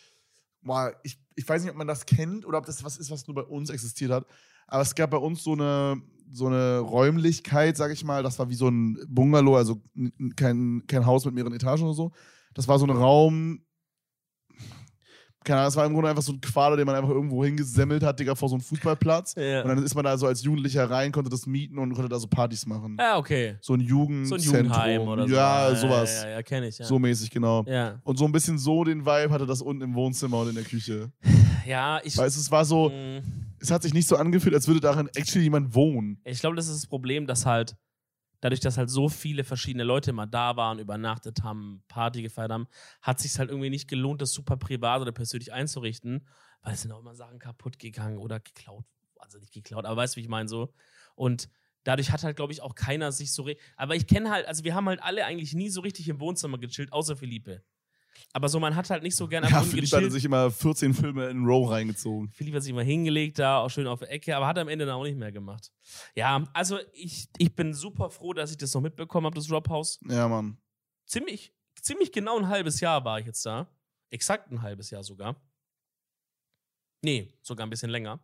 ich weiß nicht, ob man das kennt oder ob das was ist, was nur bei uns existiert hat, aber es gab bei uns so eine Räumlichkeit, sag ich mal, das war wie so ein Bungalow, also kein Haus mit mehreren Etagen oder so. Das war so ein Raum, keine Ahnung, das war im Grunde einfach so ein Quader, den man einfach irgendwo hingesemmelt hat, Digga, vor so einem Fußballplatz. Ja. Und dann ist man da so als Jugendlicher rein, konnte das mieten und konnte da so Partys machen. Ja, okay. So ein Jugendheim oder so. Ja, sowas. Ja, kenn ich, ja. So mäßig, genau. Ja. Und so ein bisschen so den Vibe hatte das unten im Wohnzimmer und in der Küche. Ja, weißt du, es war so, es hat sich nicht so angefühlt, als würde darin actually jemand wohnen. Ich glaube, das ist das Problem, dass halt dadurch, dass halt so viele verschiedene Leute immer da waren, übernachtet haben, Party gefeiert haben, hat es sich halt irgendwie nicht gelohnt, das super privat oder persönlich einzurichten, weil es sind auch immer Sachen kaputt gegangen oder geklaut. Also nicht geklaut, aber weißt du, wie ich meine so. Und dadurch hat halt, glaube ich, auch keiner sich so... Aber ich kenne halt, also wir haben halt alle eigentlich nie so richtig im Wohnzimmer gechillt, außer Felipe. Aber so, man hat halt nicht so gerne einfach Philippe hatte sich immer 14 Filme in Row reingezogen. Philippe hat sich immer hingelegt da, auch schön auf der Ecke, aber hat am Ende dann auch nicht mehr gemacht. Ja, also ich bin super froh, dass ich das noch mitbekommen habe, das Rob-Haus. Ja, Mann. Ziemlich genau ein halbes Jahr war ich jetzt da. Exakt ein halbes Jahr sogar. Nee, sogar ein bisschen länger.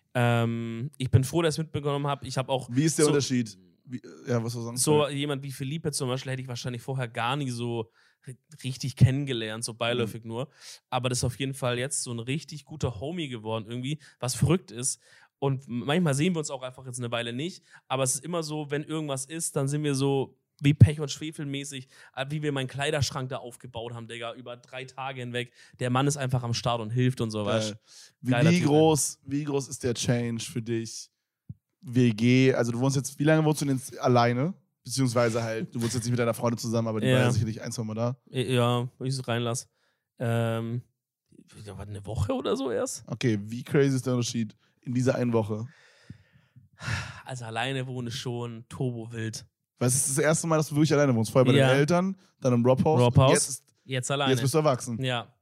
Ich bin froh, dass ich es mitbekommen habe. Ich habe auch. Wie ist der Unterschied? Was soll ich sagen? So jemand wie Felipe zum Beispiel hätte ich wahrscheinlich vorher gar nie so richtig kennengelernt, so beiläufig nur. Aber das ist auf jeden Fall jetzt so ein richtig guter Homie geworden irgendwie, was verrückt ist. Und manchmal sehen wir uns auch einfach jetzt eine Weile nicht. Aber es ist immer so, wenn irgendwas ist, dann sind wir so wie Pech und Schwefel mäßig, wie wir meinen Kleiderschrank da aufgebaut haben, Digga, über 3 Tage hinweg. Der Mann ist einfach am Start und hilft und so, weißt du. Wie groß ist der Change für dich? WG, also du wohnst jetzt, wie lange wohnst du denn jetzt alleine? Beziehungsweise halt, du wohnst jetzt nicht mit deiner Freundin zusammen, aber die war ja sicherlich 1-2 Mal da. Ja, wenn ich es reinlasse. Eine Woche oder so erst. Okay, wie crazy ist der Unterschied in dieser einen Woche? Also alleine wohne schon turbo-wild. Was ist das erste Mal, dass du wirklich alleine wohnst? Vorher bei den Eltern, dann im Robhaus. Jetzt alleine. Jetzt bist du erwachsen. Ja.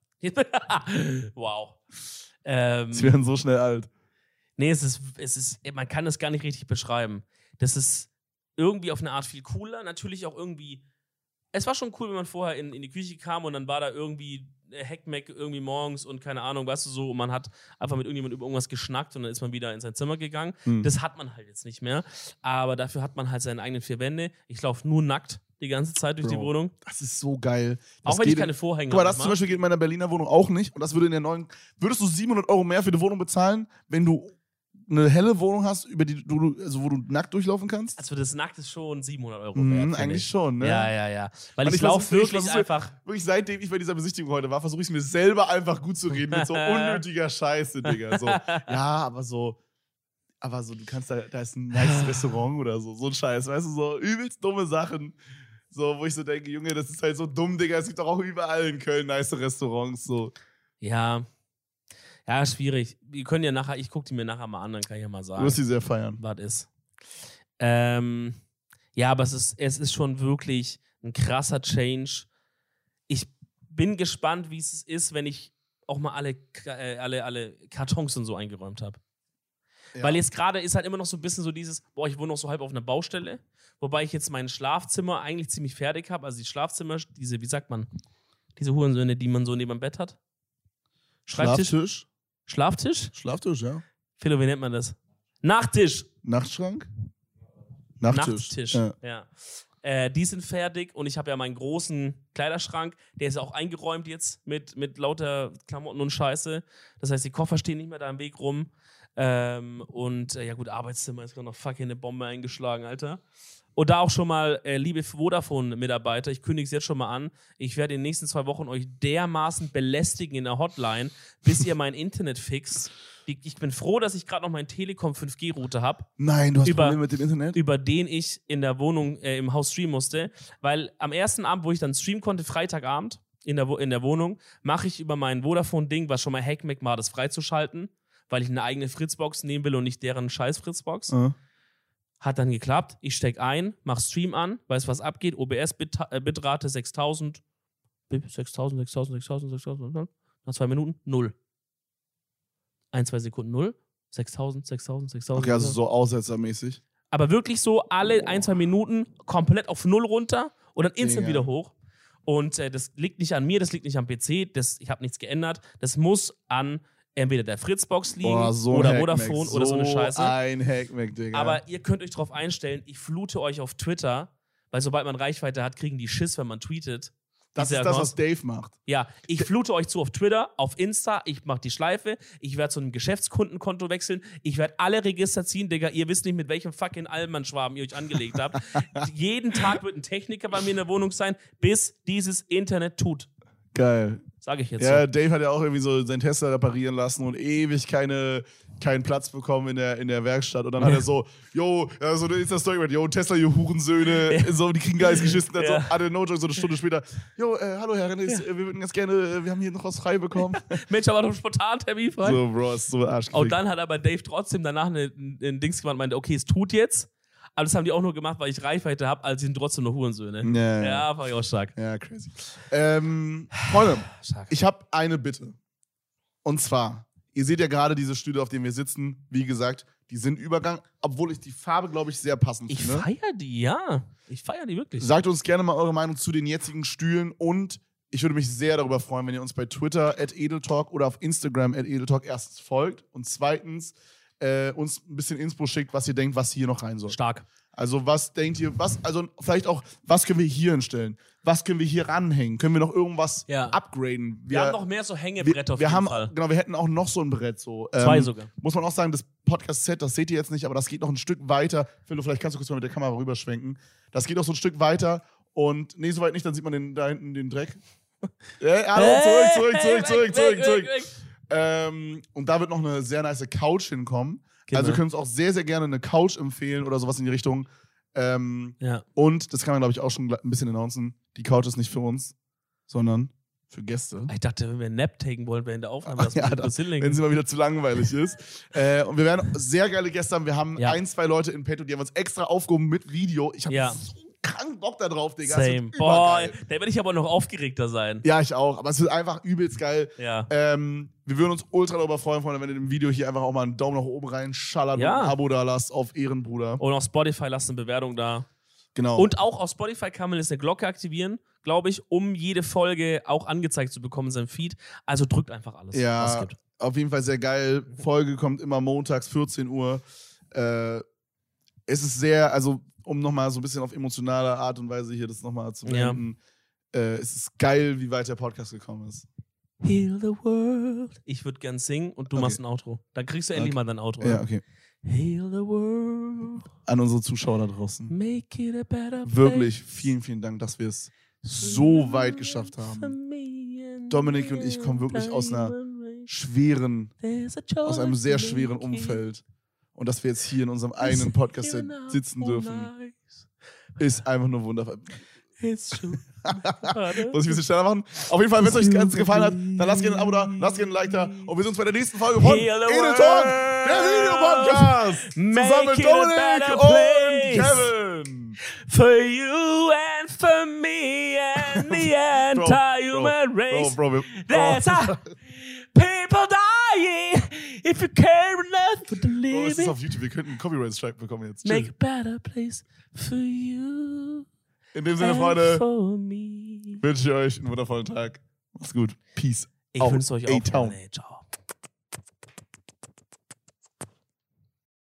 Wow. Sie werden so schnell alt. Nee, es ist, man kann es gar nicht richtig beschreiben. Das ist irgendwie auf eine Art viel cooler. Natürlich auch irgendwie, es war schon cool, wenn man vorher in die Küche kam und dann war da irgendwie Heckmeck irgendwie morgens und keine Ahnung, weißt du so, und man hat einfach mit irgendjemandem über irgendwas geschnackt und dann ist man wieder in sein Zimmer gegangen. Das hat man halt jetzt nicht mehr. Aber dafür hat man halt seine eigenen 4 Wände. Ich laufe nur nackt die ganze Zeit durch die Wohnung. Das ist so geil. Auch wenn ich keine Vorhänge habe. Guck mal, das zum Beispiel geht in meiner Berliner Wohnung auch nicht. Und das würde in der neuen. Würdest du 700 € mehr für eine Wohnung bezahlen, wenn du eine helle Wohnung hast, über die wo du nackt durchlaufen kannst? Also das nackt ist schon 700 € wert. Eigentlich schon, ne? Ja. Weil ich laufe wirklich einfach. Wirklich, seitdem ich bei dieser Besichtigung heute war, versuche ich es mir selber einfach gut zu reden mit so unnötiger Scheiße, Digga. So, ja, aber so, du kannst da ist ein nice Restaurant oder so ein Scheiß, weißt du, so übelst dumme Sachen. So, wo ich so denke, Junge, das ist halt so dumm, Digga. Es gibt doch auch überall in Köln nice Restaurants, so. Ja, schwierig. Wir können ja nachher, ich gucke die mir nachher mal an, dann kann ich ja mal sagen. Du wirst sie sehr feiern. Was ist. Ja, aber es ist schon wirklich ein krasser Change. Ich bin gespannt, wie es ist, wenn ich auch mal alle Kartons und so eingeräumt habe. Ja. Weil jetzt gerade ist halt immer noch so ein bisschen so dieses, ich wohne noch so halb auf einer Baustelle, wobei ich jetzt mein Schlafzimmer eigentlich ziemlich fertig habe. Also die Schlafzimmer, wie sagt man, diese Hurensöhne, die man so neben dem Bett hat. Schreibtisch? Schlaftisch, ja. Philo, wie nennt man das? Nachttisch. Nachtschrank? Nachttisch. Ja. Die sind fertig und ich habe ja meinen großen Kleiderschrank, der ist auch eingeräumt jetzt mit lauter Klamotten und Scheiße. Das heißt, die Koffer stehen nicht mehr da im Weg rum. Ja gut, Arbeitszimmer ist gerade noch fucking eine Bombe eingeschlagen, Alter. Und da auch schon mal, liebe Vodafone-Mitarbeiter, ich kündige es jetzt schon mal an, ich werde in den nächsten 2 Wochen euch dermaßen belästigen in der Hotline, bis ihr mein Internet fixt. Ich bin froh, dass ich gerade noch meinen Telekom 5G-Router habe. Nein, du hast Probleme mit dem Internet? Über den ich in der Wohnung, im Haus streamen musste. Weil am ersten Abend, wo ich dann streamen konnte, Freitagabend in der Wohnung, mache ich über mein Vodafone-Ding, was schon mal Hackmack war, das freizuschalten, weil ich eine eigene Fritzbox nehmen will und nicht deren scheiß Fritzbox. Hat dann geklappt. Ich steck ein, mach Stream an, weiß, was abgeht. OBS-Bitrate 6000. 6000. Nach 2 Minuten 0. 1-2 Sekunden 0. 6000. Okay, also so aussetzermäßig. Aber wirklich so alle 1-2 Minuten komplett auf 0 runter und dann instant wieder hoch. Und das liegt nicht an mir, das liegt nicht am PC. Ich habe nichts geändert. Das muss an entweder der Fritzbox liegen oder Vodafone oder so eine Scheiße. Ein Hackmack, Digga. Aber ihr könnt euch drauf einstellen, ich flute euch auf Twitter, weil sobald man Reichweite hat, kriegen die Schiss, wenn man tweetet. Das ist das, was Dave macht. Ja, ich flute euch zu auf Twitter, auf Insta, ich mache die Schleife, ich werde zu einem Geschäftskundenkonto wechseln, ich werde alle Register ziehen, Digga, ihr wisst nicht, mit welchem fucking Allmann-Schwaben ihr euch angelegt habt. Jeden Tag wird ein Techniker bei mir in der Wohnung sein, bis dieses Internet tut. Geil. Sag ich jetzt ja, so. Dave hat ja auch irgendwie so seinen Tesla reparieren lassen und ewig keinen Platz bekommen in der Werkstatt. Und dann hat er so, so eine Insta-Story mit, Tesla, ihr Hurensöhne, so, die kriegen Geist geschissen. Dann so, hatte No Joke, so eine Stunde später, hallo Herr Rennes, wir würden ganz gerne, wir haben hier noch was frei bekommen. Mensch, aber doch spontan Termin frei. So, Bro, ist so Arsch. Und dann hat aber Dave trotzdem danach ein Dings gemacht und meinte, okay, es tut jetzt. Aber das haben die auch nur gemacht, weil ich Reichweite habe, also sind trotzdem noch Hurensöhne. Ja, war ich auch stark. Ja, crazy. Freunde, ich habe eine Bitte. Und zwar, ihr seht ja gerade diese Stühle, auf denen wir sitzen. Wie gesagt, die sind Übergang, obwohl ich die Farbe, glaube ich, sehr passend finde. Ich feiere die, ja. Ich feiere die wirklich. Sagt uns gerne mal eure Meinung zu den jetzigen Stühlen und Ich würde mich sehr darüber freuen, wenn ihr uns bei Twitter @edeltalk oder auf Instagram @edeltalk erstens folgt und zweitens uns ein bisschen Inspo schickt, was ihr denkt, was hier noch rein soll. Stark. Also was denkt ihr, vielleicht auch, was können wir hier hinstellen? Was können wir hier ranhängen? Können wir noch irgendwas upgraden? Wir haben noch mehr so Hängebretter auf jeden Fall. Genau, wir hätten auch noch so ein Brett. So. 2 sogar. Muss man auch sagen, das Podcast-Set, das seht ihr jetzt nicht, aber das geht noch ein Stück weiter. Philo, vielleicht kannst du kurz mal mit der Kamera rüberschwenken. Das geht noch so ein Stück weiter und soweit nicht, dann sieht man da hinten den Dreck. Zurück. Und da wird noch eine sehr nice Couch hinkommen. Genau. Also ihr könnt uns auch sehr, sehr gerne eine Couch empfehlen oder sowas in die Richtung. Und das kann man, glaube ich, auch schon ein bisschen announcen. Die Couch ist nicht für uns, sondern für Gäste. Ich dachte, wenn wir einen Nap taken wollen während der Aufnahme, dass wir das hinlegen. Wenn sie mal wieder zu langweilig ist. Und wir werden sehr geile Gäste haben. Wir haben 1, 2 Leute in petto, die haben uns extra aufgehoben mit Video. Ich habe so krank Bock da drauf, Digga. Same. Boah, da werde ich aber noch aufgeregter sein. Ja, ich auch. Aber es wird einfach übelst geil. Ja. Wir würden uns ultra darüber freuen, Freunde, wenn ihr dem Video hier einfach auch mal einen Daumen nach oben reinschallert und ein Abo da lasst auf Ehrenbruder. Und auf Spotify lasst eine Bewertung da. Genau. Und auch auf Spotify kann man jetzt eine Glocke aktivieren, glaube ich, um jede Folge auch angezeigt zu bekommen in seinem Feed. Also drückt einfach alles, was es gibt. Auf jeden Fall sehr geil. Folge kommt immer montags, 14 Uhr. Es ist sehr, also um nochmal so ein bisschen auf emotionale Art und Weise hier das nochmal zu beenden. Es ist geil, wie weit der Podcast gekommen ist. Heal the world. Ich würde gern singen und du machst ein Outro. Dann kriegst du endlich mal dein Outro. Ja, okay. Heal the world. An unsere Zuschauer da draußen. Make it a better place. Wirklich vielen, vielen Dank, dass wir es so weit geschafft haben. Dominik und ich kommen wirklich aus einem sehr schweren Umfeld. Und dass wir jetzt hier in unserem eigenen Podcast sitzen dürfen, ist einfach nur wundervoll. Muss ich ein bisschen schneller machen? Auf jeden Fall, wenn es euch ganz gefallen hat, dann lasst gerne ein Abo da, lasst gerne ein Like da und wir sehen uns bei der nächsten Folge von Edel Talk, der Video-Podcast. Zusammen mit Dominik und Kevin. For you and for me and the entire human race. There's people dying if you care enough for the living. Das ist auf YouTube, wir könnten einen Copyright-Strike bekommen jetzt. Make a better place for you. In dem Sinne, Freunde, wünsche ich euch einen wundervollen Tag. Macht's gut. Peace. Ich wünsche euch auch. A-Town. Ciao.